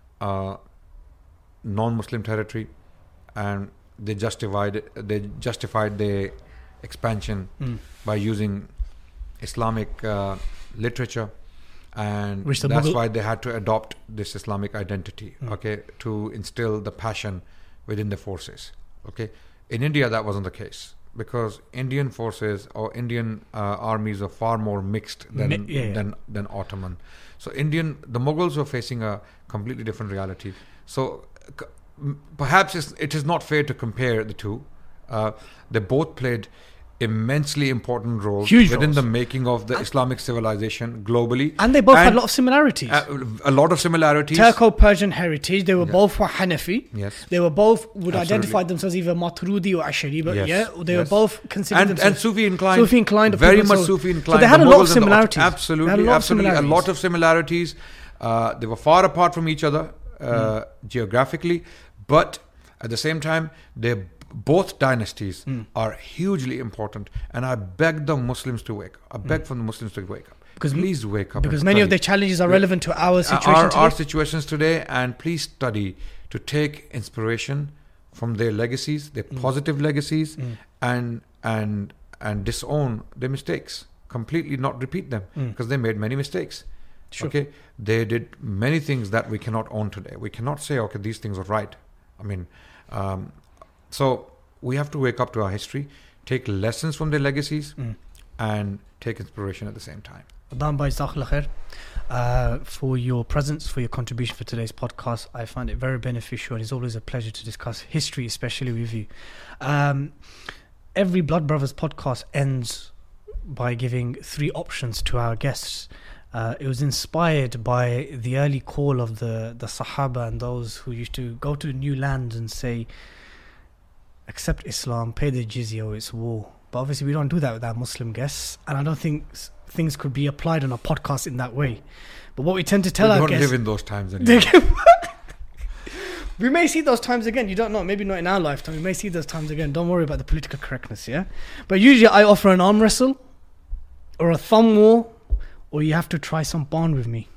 non-Muslim territory, and they justified their expansion by using Islamic literature, and that's why they had to adopt this Islamic identity, to instill the passion within the forces. In India, that wasn't the case, because Indian forces or Indian armies are far more mixed than Ottoman. So the Mughals were facing a completely different reality. So perhaps it is not fair to compare the two. They both played immensely important roles within the making of the Islamic civilization globally. And they both had a lot of similarities. A lot of similarities. Turco-Persian heritage. They were both Hanafi. Yes. They were both identify themselves either Maturidi or Ashari, but they were both considered themselves. And Sufi inclined. Very much Sufi inclined. So they had a lot of similarities. Absolutely. A lot of similarities. They were far apart from each other geographically, but at the same time, both dynasties are hugely important, and I beg the Muslims to wake up. I beg from the Muslims to wake up. Please wake up. Because many of their challenges are relevant to our situation our situations today, and please study to take inspiration from their legacies, their positive legacies, and disown their mistakes. Completely not repeat them, because they made many mistakes. Sure. They did many things that we cannot own today. We cannot say, these things are right. So we have to wake up to our history, take lessons from their legacies, and take inspiration at the same time. Adnan Bhai, Jazakallah khair for your presence, for your contribution for today's podcast. I find it very beneficial, and it's always a pleasure to discuss history, especially with you. Every Blood Brothers podcast ends by giving 3 options to our guests. It was inspired by the early call of the Sahaba and those who used to go to new lands and say, accept Islam, pay the jizya, or it's war. But obviously we don't do that with our Muslim guests, and I don't think things could be applied on a podcast in that way. But what we tend to tell our guests... We don't live in those times anymore. We may see those times again. You don't know. Maybe not in our lifetime. We may see those times again. Don't worry about the political correctness, yeah? But usually I offer an arm wrestle or a thumb war, or you have to try some bond with me.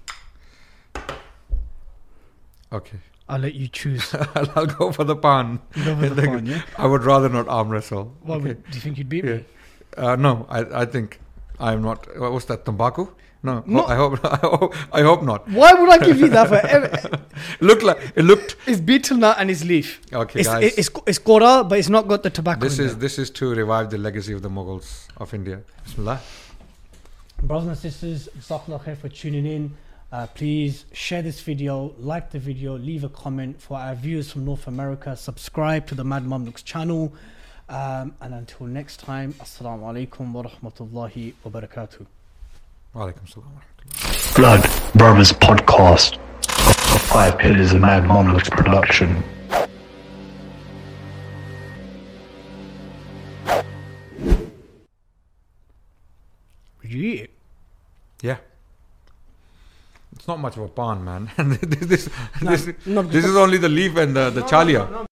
Okay. I'll let you choose. I'll go for the pan. Go for the pan, yeah? I would rather not arm wrestle. Do you think you'd beat me? No, I think I'm not. What was that? Tobacco? No. I hope not. Why would I give you that for? It looked. It's betel nut and it's leaf. Okay, guys. It's Kora, but it's not got the tobacco. This is to revive the legacy of the Mughals of India. Bismillah. Brothers and sisters, Jazakallah khair for tuning in. Please share this video, like the video, leave a comment. For our viewers from North America, subscribe to the Mad Mamluks channel. And until next time, Assalamu alaikum wa rahmatullahi wa barakatuh. Walaikum salam wa rahmatullah. Flood Brothers Podcast, a Five Pillars of Mad Monolith production. Did you eat it? Yeah. It's not much of a pan, man. this No, is only the leaf and the chalia.